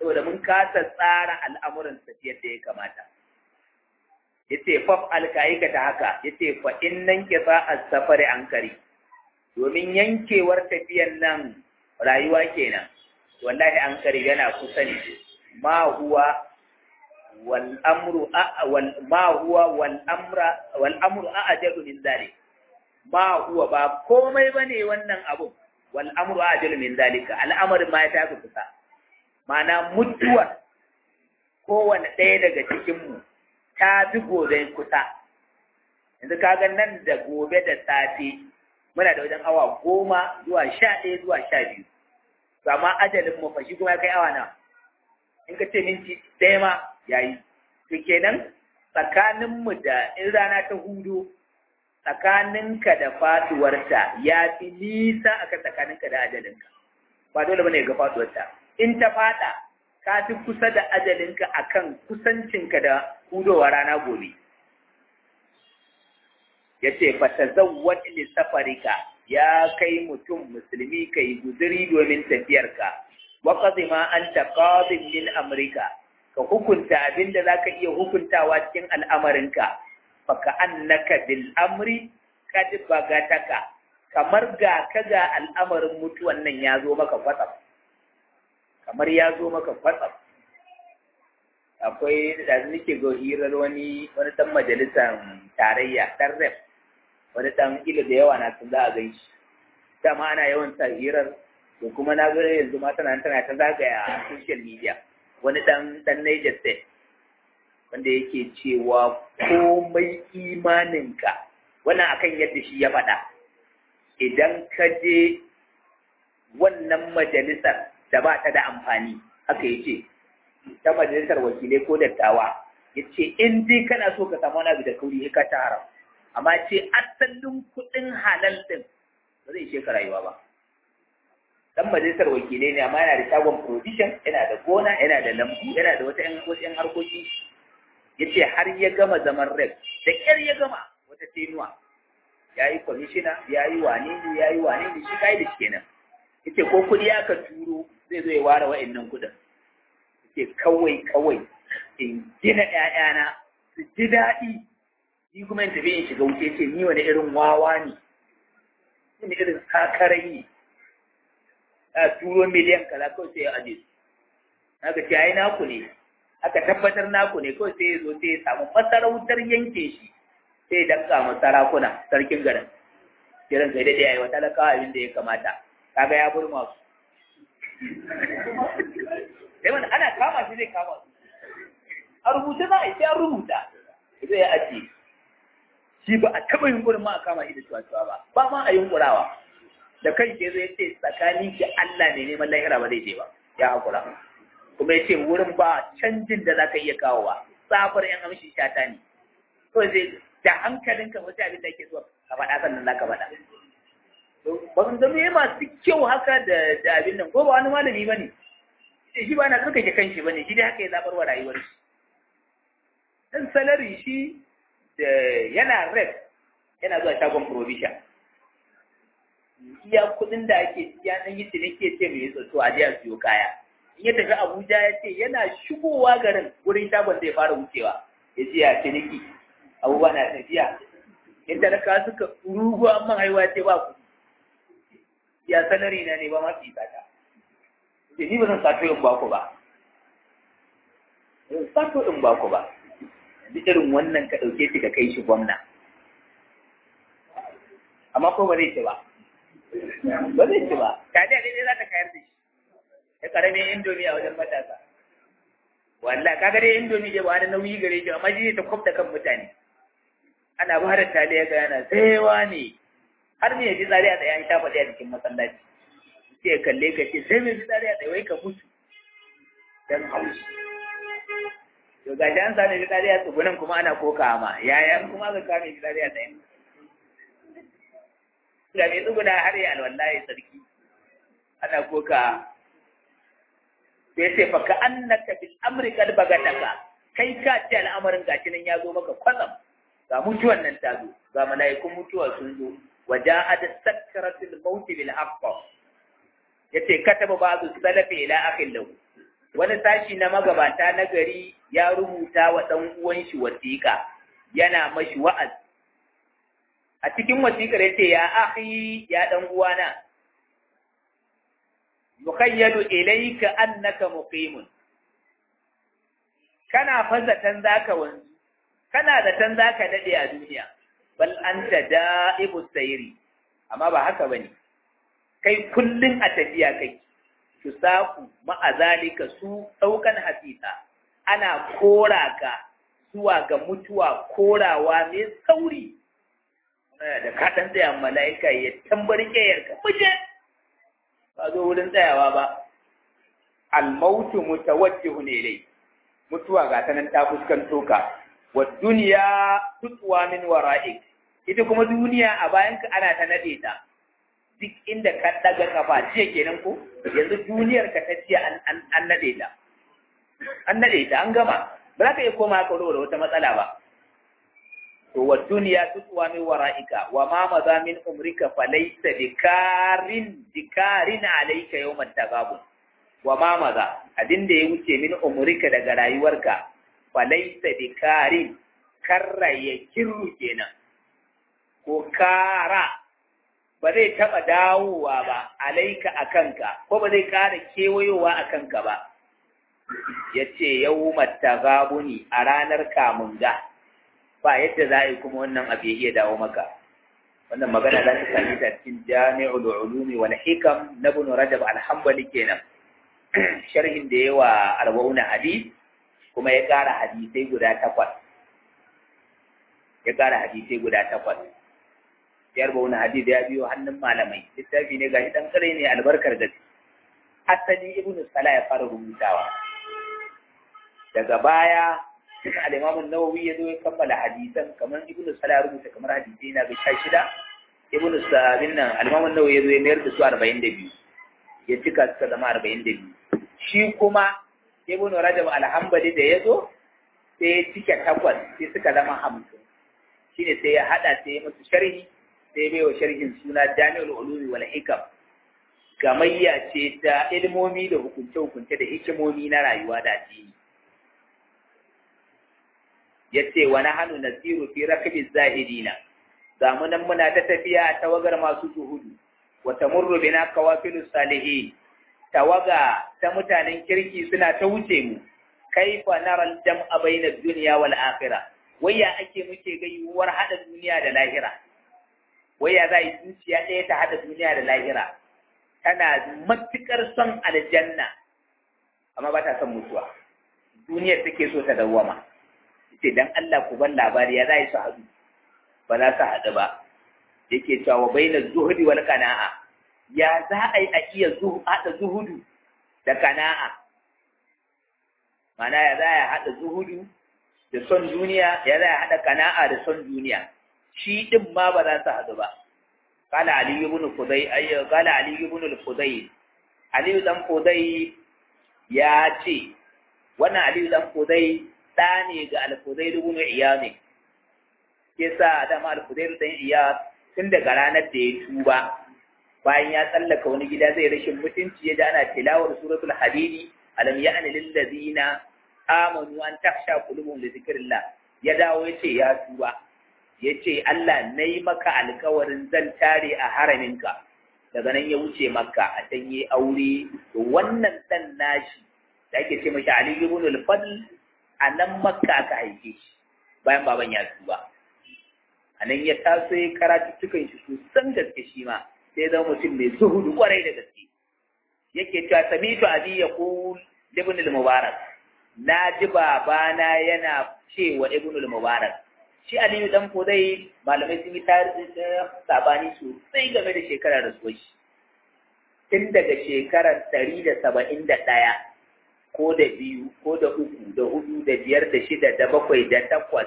saboda mun kasa tsara al'amuran tafiyar da ya kamata. Yace faf alka'ika ta haka, yace fa innan qita as-safari ankari. Domin yankewar tafiyar nan rayuwa kenan. Wallahi ankari yana kusa ne. Ma huwa wal amru a wal ma huwa wal amra wal amru a'jalu min dhalik. Ma huwa ba komai bane wannan abu. Wal amru a'jalu min dhalika. Al'amarin ma ya tafi kusa. Ma'ana mutuwar kowane ɗaya daga cikinmu ta fi gobe kusa. Yanzu kaga nan da gobe da safe muna da wajen awa goma zuwa sha ɗaya zuwa sha biyu. Amma ajalin mu fashi kuma ya kai awa na. In ka ce minti ɗaya ma ya yi. To kenan tsakaninmu da in rana ta hudu tsakaninka da faduwarta ya fi nisa akan tsakaninka da ajalinka. Ba dole bane ga faduwarta. In ta fada ka fi kusa da ajalinka akan kusancinka da hudowa rana gobe. Yace fa tazawwad li safarika, ya kai mutum musulmi kai guzuri domin tafiyarka. Wa qadima anta qadin min amrika, ka hukunta abinda zaka iya hukuntawa cikin al'amarinka. Fa ka annaka bil amri kad bagataka, kamar ga kaga al'amarin mutuwan nan ya zo maka kwatsam. kamar ya zo maka kwatsam. Akwai da nake ga hirar wani wani dan majalisar tarayya dan rep, wani dan ila da yawa na sun za a gan shi. Dama ana yawan sa hirar, to kuma na ga yanzu ma tana tana ta zagaya a social media. Wani dan dan Niger State wanda yake cewa komai imaninka, wannan akan yadda shi ya faɗa, idan ka je wannan majalisar da ba ta da amfani, haka ya ce, ta majalisar wakilai ko dattawa, ya ce in dai kana so ka samu wani abu da kauri ka ta haram, amma ce asalin kuɗin halal ɗin ba zai ishe ka rayuwa ba. Dan majalisar wakilai ne amma yana da shagon provision, yana da gona, yana da lambu, yana da wata 'yan wasu 'yan harkoki. Ya ce har ya gama zaman rep, da ƙyar ya gama wata tenuwa. Ya yi kwamishina, ya yi wane ne, ya yi wane ne, shi kai da shi kenan. Ya ce ko kuɗi aka turo zai zo ya ware wa'annan kuɗin. Ya ce kawai kawai in gina ‘ya'yana su ji daɗi, ni kuma in tafi in shiga wuce, ce ni wani irin wawa ne, wani irin sakarai ne. A turo miliyan kaza kawai sai ya aje su. Haka ce ai naku ne, aka tabbatar naku ne, kawai sai ya zo sai ya samu masarautar yanke shi, sai ya danka mu sarakuna sarkin garin. Kiran sai dai yayi wata talakawa abin da ya kamata. Kaga ya burma su. Sai wanda ana kama shi zai kama su. A rubuta za a yi sai an rubuta. Sai ya aje. Shi ba a taɓa yunkurin ma a kama shi da cuwa ba, ba ma a yunkurawa. Da kai ke zai ce tsakani ki Allah ne neman lahira ba zai je ba, ya haƙura. Kuma ya ce wurin ba canjin da za ka iya kawo ba, safar yan amshi shata ne. To zai da hankalinka wata abin da ke zuwa ka faɗa sannan za ka faɗa. Ba zan zama masu kyau haka da abin nan, ko ba wani malami ba ne. Shi ba na tsarkake kan shi ba ne, shi dai haka ya zaɓar wa rayuwar shi. Dan salari shi da yana rep yana zuwa shagon provision. Iya kudin da ake ya dan yi ciniki ce mai tsotso a jiya siyo kaya. In ya tafi Abuja ya ce yana shigowa garin wurin shagon zai fara wucewa. Ya ce ya ciniki abubuwa na tafiya. In talaka suka rugu amman haihuwa ce ba ku. Ya sanari na ne ba ma su yi sata. Ce ni ba zan sato in ba ku ba. Zan sato in ba ku ba. Duk irin wannan ka ɗauke shi ka kai shi gwamna. Amma ko ba zai ce ba. Ba zai ci ba, taliya daidai za ta kayar da shi, ya karamin indomi a wajen matasa. Wallah, kaga dai indomi dai ba wani nauyi gare shi, amma shi ne ta kwafta kan mutane. Ana ba da taliya ga yana tsayawa ne, har me ya fi tsari a tsaye an shafa ɗaya cikin masallaci. Sai ya kalle ka ce, sai mai fi tsari a tsaye wai ka mutu. Dan haushi. To ga shi an sa mai fi tsari a tsugunan kuma ana koka ma, yaya kuma aka kame fi tsari a tsaye. Ga mai tsuguna har yi alwallahi sarki ana koka sai ce fa ka annaka bil amri kad bagataka, kai ka ce al'amarin gashi nan ya zo maka kwatsam, ga mutuwan nan ta zo, ga mala'ikun mutuwa sun zo, waja'at sakratul maut bil haqq. Yace kataba ba'du salafi ila akhil lahu, wani sashi na magabata na gari ya rubuta wa ɗan uwan shi wasiƙa yana mashi wa'azi. A cikin wasiƙar yace ya akhi ya ɗan uwana yukhayyalu ilayka annaka muqimun, kana fa zaton zaka wanzu, kana zaton zaka dade a duniya, bal anta da'ibu sayri, amma ba haka bane, kai kullun a tafiya kai. Su saku ma'azalika su ɗaukan hasita, ana kora ka zuwa ga mutuwa korawa mai sauri. Da kaɗan tsayan mala'ika ya tambari ƙeyar ka muje, ba zo wurin tsayawa ba. Almautu mutawajjihu ne dai, mutuwa ga ta nan ta fuskanto ka, wa duniya tutsuwa min wara'ik, ita kuma duniya a bayanka ana ta naɗe ta. Duk inda ka daga kafa ce kenan ko yanzu duniyar ka ta ce an nade ta an nade ta an gama ba za ka iya koma ka da wata matsala ba. To wa duniya tutwa min wara'ika wa ma maza min umrika falaysa bikarin bikarin alayka yawmat tagabun. Wa ma maza abin da ya wuce min umrika daga rayuwarka falaysa bikarin karra ya kirru kenan ko kara ba zai taɓa dawowa ba alaika a kanka, ko ba zai ƙara kewayowa a kanka ba. Ya ce, yau matagabuni a ranar kamunga, ba yadda za a yi kuma wannan abu ya iya dawo maka. Wannan magana za ta sami ta cikin Jami'ul Ulumi wal Hikam na Ibn Rajab al-Hanbali kenan. Sharhin da yawa arba'una hadis kuma ya ƙara hadisai guda takwas. Ya ƙara hadisai guda takwas. Yar bauna hadisi ya biyo hannun malamai, littafi ne gashi dan kare ne albarkar gaske. Asali Ibn Salah ya fara rubutawa, daga baya al-Imam an-Nawawi ya zo ya kammala hadisan, kamar Ibn Salah ya rubuta kamar hadisi na ga sha shida, Ibn Sabin nan al-Imam an-Nawawi ya zo ya mayar da su arba'in da biyu, ya cika suka zama arba'in da biyu. Shi kuma Ibn Rajab al-Hanbali da ya zo sai ya cike takwas sai suka zama hamsin. Shine sai ya hada sai ya musu sharhi, sai bai wa sharhin suna Jami'ul Ulumi wal Hikam, gamayya ce ta ilmomi da hukunce-hukunce da hikimomi na rayuwa da addini. Yace wa nahnu nasiru fi rakbiz zahidina, zamu nan muna ta tafiya tawagar masu zuhudu, wa tamurru bina qawafilus salihin, tawaga ta mutanen kirki suna ta wuce mu. Kaifa naral jam'a bainad dunya wal akhirah, waya ake muke ga yiwuwar hada duniya da lahira. Waya za yi zuciya ɗaya ta haɗa duniya da lahira, tana matuƙar son aljanna, amma ba ta son mutuwa. Duniyar take so ta dawwama. Ce dan Allah ku ban labari ya za yi su haɗu, ba za su haɗu ba. Yake cewa wa baina zuhudi wal qana'a, ya za a yi a iya haɗa zuhudu da qana'a. Mana ya za a haɗa zuhudu da son duniya, ya za a haɗa qana'a da son duniya. Shi ɗin ma ba za su haɗu ba. Kala Ali ibn Fudai, ayyo kala Ali ibn al-Fudai. Ali dan Fudai ya ce, wannan Ali dan Fudai ɗa ne ga al-Fudai ibn Iyad. Ke sa dama al-Fudai dan Iyad tun daga ranar da ya tuba, bayan ya tsallaka wani gida zai rashin mutunci ya ji ana tilawar suratul Hadidi, alam ya'ni lil ladina amanu an takhsha qulubuhum li dhikrillah. Ya dawo ya ce ya tuba. Ya ce, Allah na yi maka alkawarin zan tare a haraminka, daga nan ya wuce maka a can yi aure. Wannan ɗan nashi da ake ce mashi Ali ibn al-Fadl, a nan makka aka haife shi bayan baban ya tuba. A nan ya taso ya karatuttukan shi sosan gaske shi ma, sai zama mutum mai zuhudu kwarai da gaske. Yake cewa samitu abi yaqul ibn al-Mubarak, na ji babana yana cewa ibn al-Mubarak. Shi Aliyu dan Fudai malamai sun yi tarihin sabani sosai game da shekarar rasuwar shi. Tun daga shekarar ɗari da saba'in da ɗaya ko da biyu ko da uku da hudu da biyar da shida da bakwai da takwas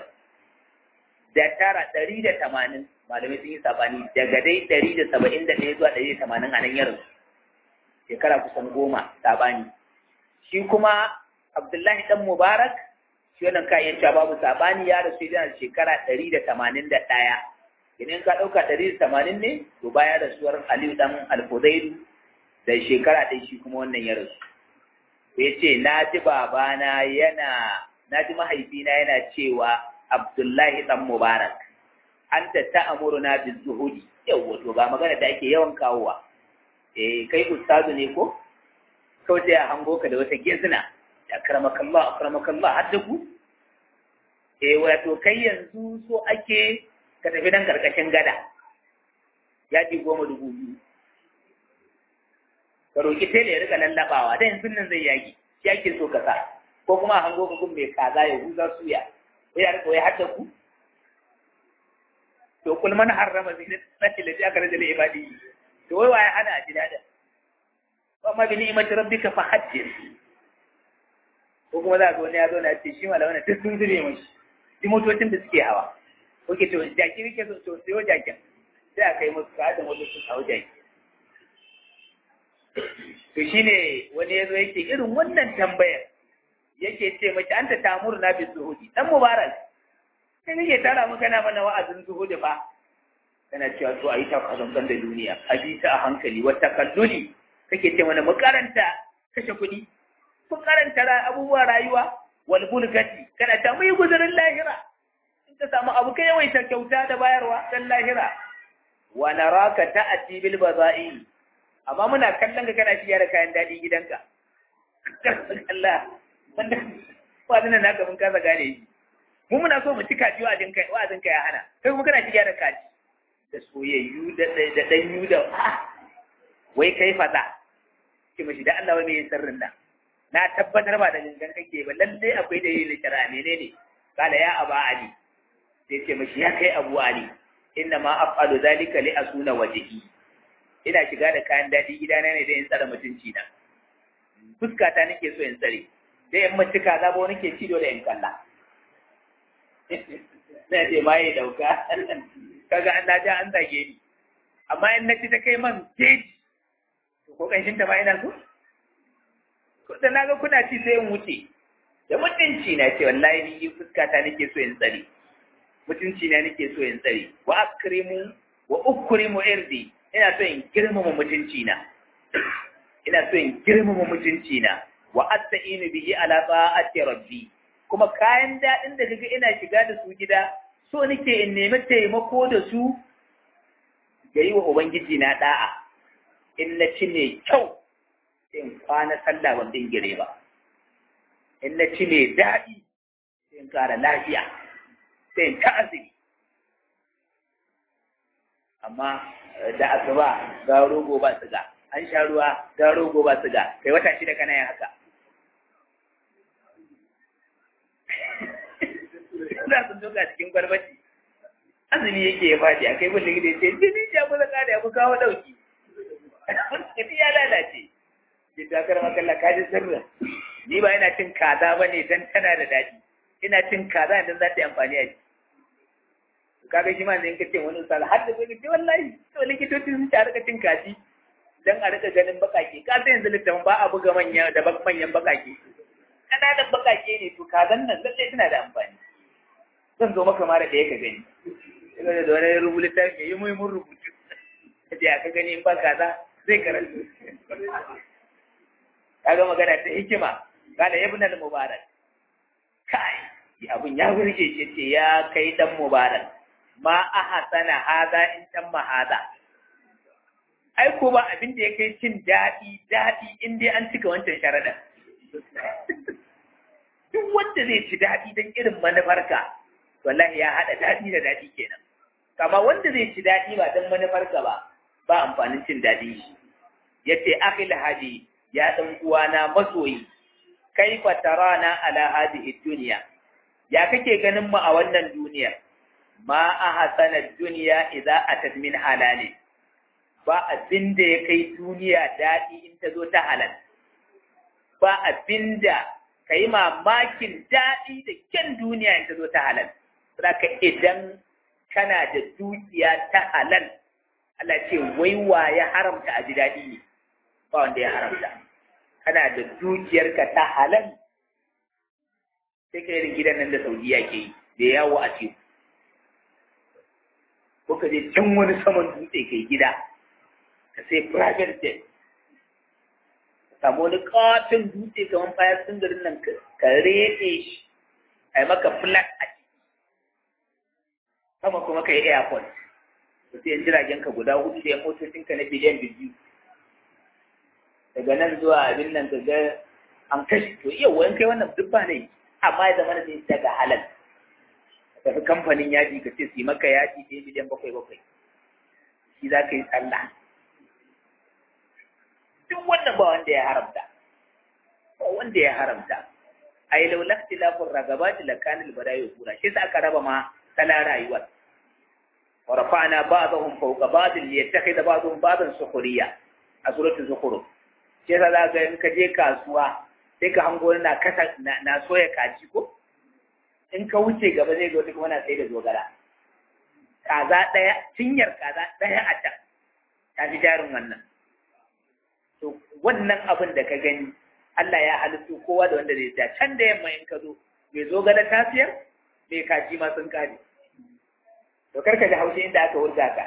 da tara ɗari da tamanin malamai sun yi sabani daga dai ɗari da saba'in da ɗaya zuwa ɗari da tamanin a nan yaran shekara kusan goma sabani. Shi kuma Abdullahi dan Mubarak shi wannan kayan cewa babu sabani ya rasu yana shekara ɗari da tamanin da ɗaya. Idan ka ɗauka ɗari da tamanin ne, to baya rasuwar Aliyu ɗan Al-Fudailu da shekara ɗaya shi kuma wannan ya rasu. ya ce na ji babana yana na ji mahaifina yana cewa Abdullahi dan Mubarak anta ta'muruna bizuhudi yawa to ga magana da ake yawan kawowa eh kai ustazu ne ko kawai sai a hango ka da wata gezina akramakallah akramakallah hadda ku eh wato kai yanzu so ake ka tafi dan karkashin gada yaji goma dubu biyu ka roki tele ya rika lallabawa da yanzu nan zai yaki shi ake so ka sa ko kuma a hango ka gun mai kaza ya huza suya ya rika ya hadda ku to kul man harrama zinata allati akhraja li ibadi to wai waye ana ji dada amma bi ni'mati rabbika fa haddith ko kuma za ka wani ya zo na ce shi malama duk sun zube mashi shi motocin da suke hawa oke to jaki rike so to sai jakin sai a kai musu ka da motocin hawa jaki to shine wani yazo yake irin wannan tambayar yake ce mace anta tamuru na bi zuhudi dan mubarak sai nake tara maka na mana wa'azin zuhudi fa kana cewa to ayi ta kazan da duniya a bi ta a hankali wata kalluli kake ce mana mu karanta kashe kuɗi ku karanta abubuwa rayuwa wal bulgati kana ta mai guzurin lahira in ka samu abu kai yawaita kyauta da bayarwa dan lahira wa naraka ta'ati bil baza'i amma muna kallon ka kana shiya da kayan dadi gidanka Allah wanda wannan naka mun kasa gane shi mu muna so mu ci kaji wa'azin kai wa'azin kai ya hana kai kuma kana shiya da kaji da soyayyu da da danyu da wai kai fada ki mishi da Allah wani yin sirrin nan na tabbatar ba da gangan kake ba lalle akwai dalilin shari'a menene kala ya aba ali sai ce mishi ya kai abu ali inna ma af'alu zalika li asuna wajhi ina shiga da kayan dadi gidana ne da in tsara mutunci na fuska ta nake so in tsare sai in mace kaza ba wani ke ci dole in kalla sai ce mai dauka kaga an da an zage ni amma in naci ta kai man jeji ko kanshin ta ma ina so da na ga kuna ci sai in wuce da mutunci na ce wallahi ni fuska ta nake so in tsare mutunci na nake so in tsare wa akrimu wa ukrimu irdi ina so in girmama mutunci na ina so in girmama mutunci na wa asta'inu bihi ala ta'ati rabbi kuma kayan dadin da kaga ina shiga da su gida so nake in nemi taimako da su ga yi wa ubangiji na da'a in na ci mai kyau in kwana sallah ban dingire ba in na ci mai daɗi sai in ƙara lafiya sai in ta'aziri amma da asuba ga rogo ba siga an sha ruwa ga rogo ba siga kai wata shida kana yin haka za su doka cikin barbaci azumi yake ya faɗi a kai gudun gida ce jini ya kusa kada ya fi kawo ɗauki ya lalace ki takar makalla ka ji sirrin ni ba ina cin kaza ba ne don tana da daɗi ina cin kaza idan za ta yi amfani a ji kaga shi ma ne ka ce wani misali har da zai ce wallahi to likitoci sun ci a rika cin kaji don a rika ganin bakake ka san yanzu littafin ba a buga manya da manyan bakake ƙananan bakake ne to kazan nan lallai suna da amfani zan zo maka mara da ya ka gani ina da wani rubuta mai yi muhimmin rubutu da ka gani in ba kaza zai karanta kaga magana ta hikima kana ibn al-mubarak kai abun ya burge shi ce ya kai dan mubarak ma ahsana hada in tamma hada ai ko ba abin da ya kai cin dadi dadi in dai an cika wancan sharadan duk wanda zai ci dadi dan irin manufarka wallahi ya hada dadi da dadi kenan kama wanda zai ci dadi ba dan manufarka ba ba amfanin cin dadi shi yace akhil hadi ya dan uwana masoyi kaifa tarana ala hadhihi dunya ya kake ganin mu a wannan duniya ma ahsana dunya idza atat min halal ba abinda ya kai duniya dadi in ta zo ta halal ba abinda kai mamakin dadi da kyan duniya in ta zo ta halal saka idan kana da dukiya ta halal Allah ce waiwa ya haramta a ji dadi ne ba wanda ya haramta kana da dukiyarka ta halal sai ka irin gidan nan da Saudiya ke yi da yawo a teku ko ka je can wani saman dutse kai gida ka sai private jet samu wani katin dutse kamar fayar sun garin nan ka rete shi a yi maka flat a ciki sama kuma ka yi airport da sai jiragen ka guda hudu da motocin ka na biliyan biyu daga nan zuwa abin nan ka ga an kashe to iya wayan kai wannan duk ba ne amma ya zama da zai daga halal tafi kamfanin yaji ka ce su yi maka yaji ɗaya miliyan bakwai bakwai shi za ka yi tsalla duk wannan ba wanda ya haramta ba wanda ya haramta a yi laulakti lafin ragabati lakanin barayi kura shi sa aka raba ma tsala rayuwar ورفعنا بعضهم فوق بعض ليتخذ بعضهم بعضا سخريا a suratul zukhruf sai sa zaka in ka je kasuwa sai ka hango na kasa na soya kaji ko in ka wuce gaba zai ga wata kuma na sai da zogala kaza daya cinyar kaza daya a can ta fi jarin wannan to wannan abin da ka gani Allah ya halittu kowa da wanda zai ta can da yamma in ka zo mai zogala ta siyar mai kaji ma sun kare to karka da haushi inda aka wurga ka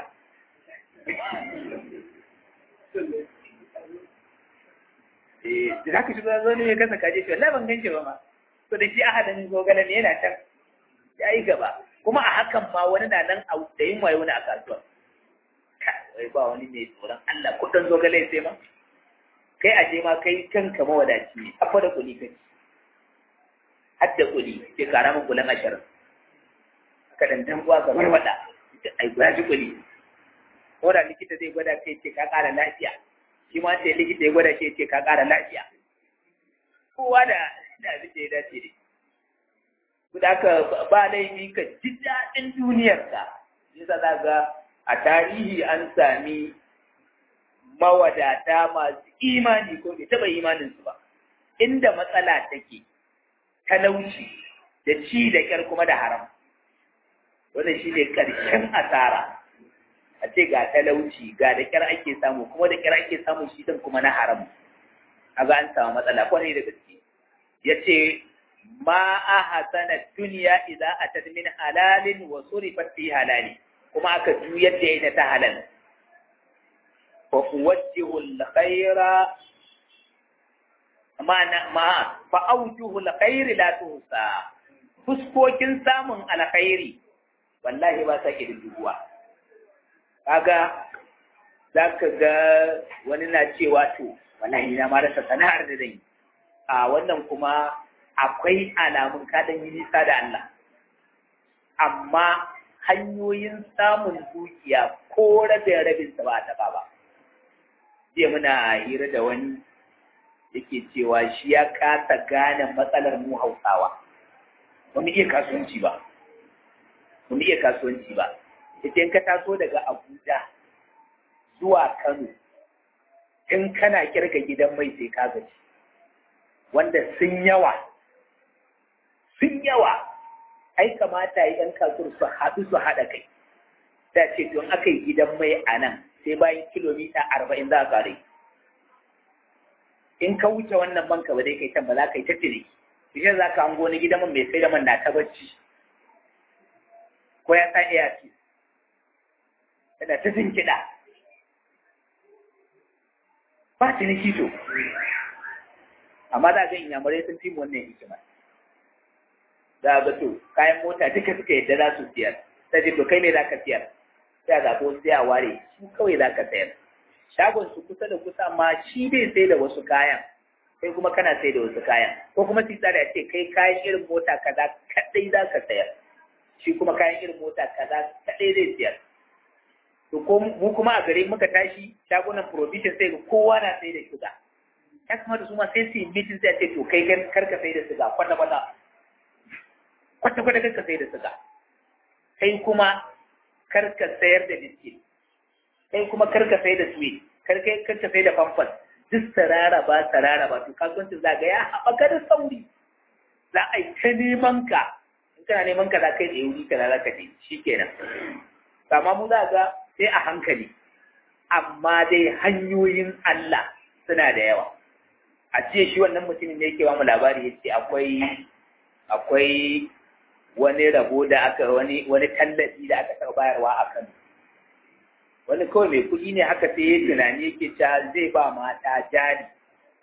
eh da zaka shigo zo ne ka saka je wallahi ban ganke ba ma to da shi ahadin zogala ne yana can yayi gaba kuma a hakan ma wani na nan a da yin wayo ne a kasuwa wai ba wani mai tsoron Allah kudin zogale sai ma kai aje ma kai kanka mawadaci ne afa da kuli kai hadda kuli ke karamin kulan ashirin ka dandan uwa ga warwada ai guda ji kuli ko da likita zai gwada kai ce ka ƙara lafiya shi ma sai likita ya gwada kai ce ka ƙara lafiya kowa da da abin da ya dace ne guda ka ba laifi ka ji daɗin duniyarka yasa za ga a tarihi an sami mawadata masu imani ko bai taɓa imaninsu ba inda matsala take talauci da ci da ƙyar kuma da haram wannan shi ne ƙarshen asara a ce ga talauci ga da ƙyar ake samu kuma da ƙyar ake samu shi ɗin kuma na haram a ga an samu matsala kwarai da gaske ya ce ma a hasana duniya idan a ta min halalin wa surifat fi halali kuma aka juyar da ita ta halal fa uwajjihu al-khaira ma ma fa awjuhu al-khairi la tuhsa fuskokin samun alkhairi wallahi ba sa ƙididduguwa kaga za ka ga wani na cewa to wallahi na ma rasa sana'ar da zan yi a wannan kuma akwai alamun kaɗan yi nisa da Allah amma hanyoyin samun dukiya ko rabin rabinsa ba a taɓa ba jiya muna hira da wani yake cewa shi ya kasa gane matsalar mu Hausawa ba mu iya kasuwanci ba mun iya kasuwanci ba idan ka taso daga Abuja zuwa Kano in kana kirga gidan mai sai ka gaji wanda sun yawa sun yawa ai kamata yi ɗan kasuwar su haɗu su haɗa kai ta ce don aka yi gidan mai a nan sai bayan kilomita arba'in za a kare in ka wuce wannan banka ba dai kai can ba za ka yi ta tire shi za ka hango wani gidan mai sai da man na ta bacci ko ya sa iya ce yana ta jin kiɗa ba ciniki to amma za a ga inyamurai sun fi wannan hikima za a ga to kayan mota duka suka yadda za su siyar sai ce to kai ne za ka siyar sai a zaɓo sai a ware su kawai za ka sayar shagon su kusa da kusa amma shi bai sai da wasu kayan kai kuma kana sai da wasu kayan ko kuma su tsara ya ce kai kayan irin mota kaza kaɗai za ka sayar shi kuma kayan irin mota kaza kaɗai zai siyar to ko mu kuma a gare muka tashi shagunan provision sai ga kowa na sai da shuga ya kamata su ma sai su yi mitin sai a ce to kai karka sai da suga kwata kwata kwata kwata karka sai da suga kai kuma karka sayar da biskit kai kuma karka sai da sweet karka karka sai da pampers duk sarara ba sarara ba to kasuwancin za ga ya haɓaka da sauri za a yi ta neman ka kana neman ka za kai da wuri kaza za ka je shi kenan amma mu za ga sai a hankali amma dai hanyoyin Allah suna da yawa a ce shi wannan mutumin ne yake ba mu labari ya ce akwai akwai wani rabo da aka wani wani tallafi da aka taɓa bayarwa a Kano wani kawai mai kuɗi ne haka sai ya tunani yake cewa zai ba mata jari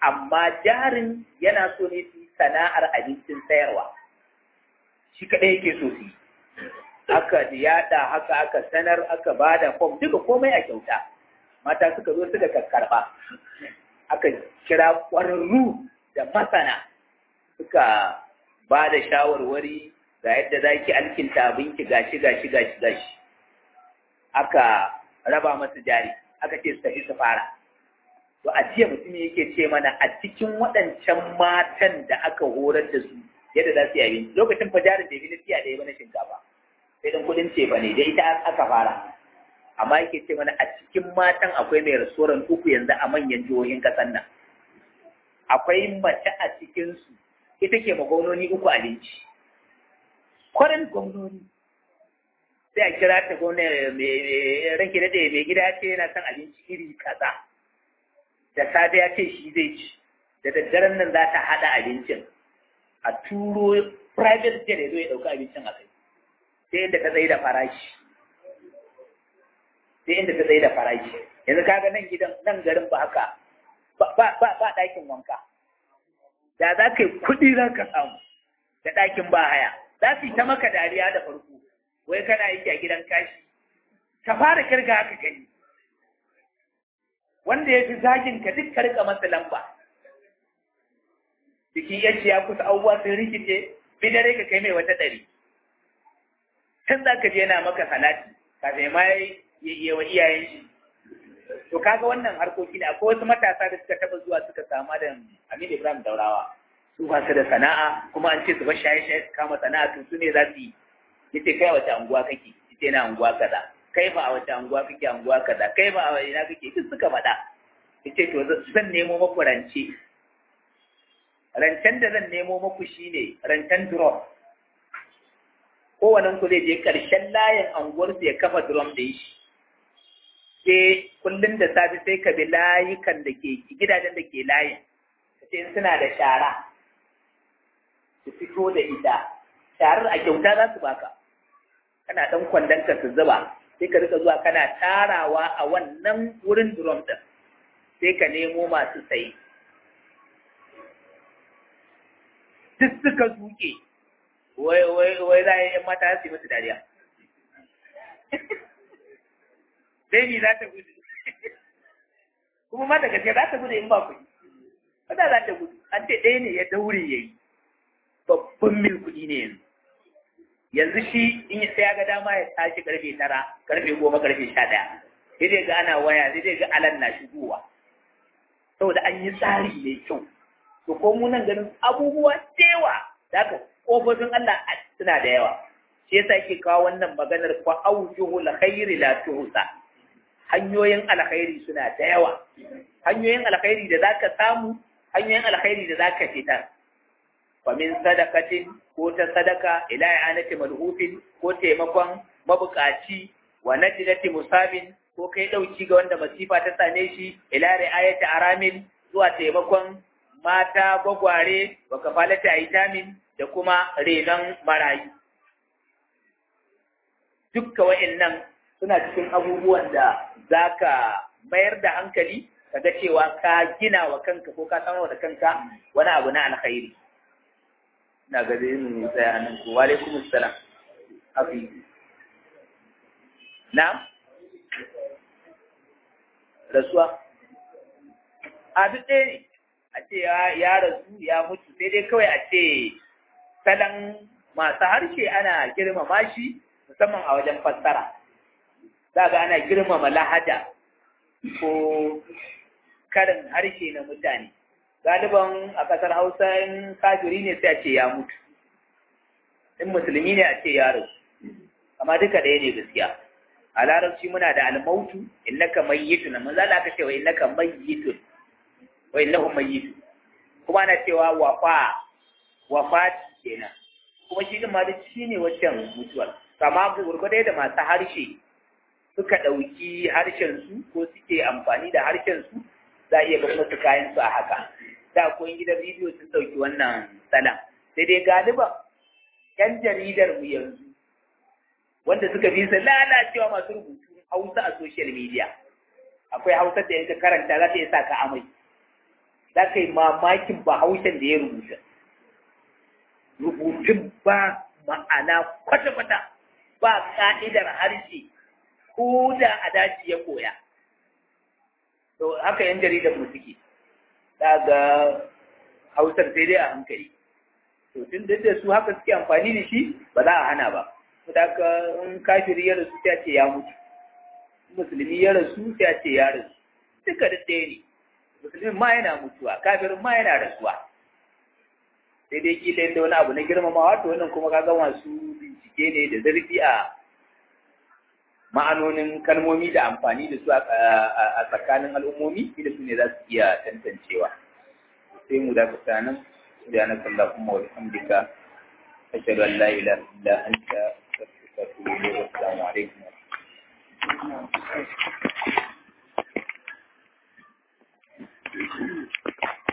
amma jarin yana so ne su yi sana'ar abincin sayarwa shi kaɗai yake so su yi aka yada haka aka sanar aka ba da fom duka komai a kyauta mata suka zo suka karɓa aka kira ƙwararru da masana suka ba da shawarwari ga yadda za ki alkinta abinki gashi gashi gashi gashi aka raba masu jari aka ce su tafi su fara to a jiya mutum yake ce mana a cikin waɗancan matan da aka horar da su yadda za su yi abinci lokacin fa jarin da ya fi ɗaya ba na shinkafa sai dan kuɗin ce ba ne da ita aka fara amma yake ce mana a cikin matan akwai mai rasuwar uku yanzu a manyan jihohin ƙasar nan akwai mace a cikinsu ita ke ma gwamnoni uku abinci kwarin gwamnoni sai a kira ta gwamna mai ranke da mai gida ce yana son abinci iri kaza da safe ya ce shi zai ci da daddaren nan za ta haɗa abincin a turo private jet ya zo ya ɗauka abincin a kai sai inda ta tsaye da farashi sai inda ta tsaye da farashi yanzu kaga nan gidan nan garin ba haka ba ba ba ɗakin wanka da za ka yi kuɗi za ka samu da ɗakin ba haya za su yi ta maka dariya da farko wai kana yi a gidan kashi ka fara kirga haka gani wanda ya fi zagin ka duk karka masa lamba jikin yanci ya kusa abubuwa sun rikice fi dare ka kai mai wata ɗari can za ka je yana maka salati kafin ma ya wa iyayen shi to kaga wannan harkoki ne akwai wasu matasa da suka taba zuwa suka sama da Amin Ibrahim Daurawa su ba su da sana'a kuma an ce su bar shaye-shaye su kama sana'a to su ne za su yi yace kai a wace anguwa kake yace na anguwa kaza kai ba a wace anguwa kake anguwa kaza kai ba a ina kake duk suka faɗa yace to zan nemo maku rance rancen da zan nemo maku shine rancen drum kowannen ku zai je ƙarshen layin anguwar ya kafa drum da shi sai kullum da safe sai ka bi layukan da ke gidajen da ke layin sai suna da shara su fito da ita sharar a kyauta za su baka kana dan kwandonka su zuba sai ka rika zuwa kana tarawa a wannan wurin drum din sai ka nemo masu sayi duk suka zuke wai wai wai za a yi mata su yi musu dariya sai ni za ta gudu kuma ma daga za ta gudu in ba kuɗi wadda za ta gudu an ce ɗaya ne ya daure ya yi babban mil kuɗi ne yanzu yanzu shi in sai ya ga dama ya tashi karfe tara karfe goma karfe sha ɗaya sai dai ga ana waya sai dai ga alan na shigowa saboda an yi tsari mai kyau to ko mu nan ganin abubuwa da yawa da haka ƙofofin Allah suna da yawa shi yasa yake kawo wannan maganar fa aujuhul khairi la tuhsa hanyoyin alkhairi suna da yawa hanyoyin alkhairi da zaka samu hanyoyin alkhairi da zaka fitar fa min sadaqatin ko ta sadaka ila i'anati malhufin ko taimakon mabukaci wa najdati musabin ko kai dauki ga wanda masifa ta same shi ila ri'ayati aramin zuwa taimakon mata gwagware wa kafalati aitamin da kuma renon marayu dukka wa'annan suna cikin abubuwan da za ka mayar da hankali ka ga cewa ka gina wa kanka ko ka sanar da kanka wani abu na alkhairi ina ga zai mu tsaya nan ko wa alaikum assalam abi na rasuwa a duk ɗaya ne a ce ya rasu ya mutu sai dai kawai a ce salon masu harshe ana girmama shi musamman a wajen fassara za ga ana girmama lahaja ko karin harshe na mutane galiban a ƙasar hausa in kafiri ne sai a ce ya mutu in musulmi ne a ce ya rasu amma duka ɗaya ne gaskiya a larabci muna da almautu innaka mayyitun amma za ka ce wa innaka mayyitun wa innahu mayyitun kuma ana cewa wafa wafat kenan kuma shi din ma duk shine waccan mutuwar kama gurgurde da masu harshe suka ɗauki harshensu ko suke amfani da harshensu za a iya ga musu kayansu a haka da akwai gidan bidiyo sun ɗauki wannan salam sai dai galiban yan jaridar mu yanzu wanda suka fi su lalacewa masu rubutu hausa a social media akwai hausa da yanka karanta za ta iya sa ka amai za ka yi mamakin bahaushen da ya rubuta rubutun ba ma'ana kwata-kwata ba ka'idar harshe ko da a daji ya koya to haka yan jaridar mu suke daga hausar sai dai a hankali to tun da su haka suke amfani da shi ba za a hana ba saboda in kafiri ya rasu sai a ce ya mutu musulmi ya rasu sai a ce ya rasu duka da ɗaya ne musulmin ma yana mutuwa kafirin ma yana rasuwa sai dai kila yadda wani abu na girmamawa to wannan kuma kaga masu bincike ne da zarfi a ma'anonin kalmomi da amfani da su a tsakanin al'ummomi da su ne za su iya tantancewa sai mu da fita nan subhanaka allahumma wa bihamdika ashhadu an la ilaha illa anta astaghfiruka wa atubu ilayk. Assalamu alaikum. Thank you.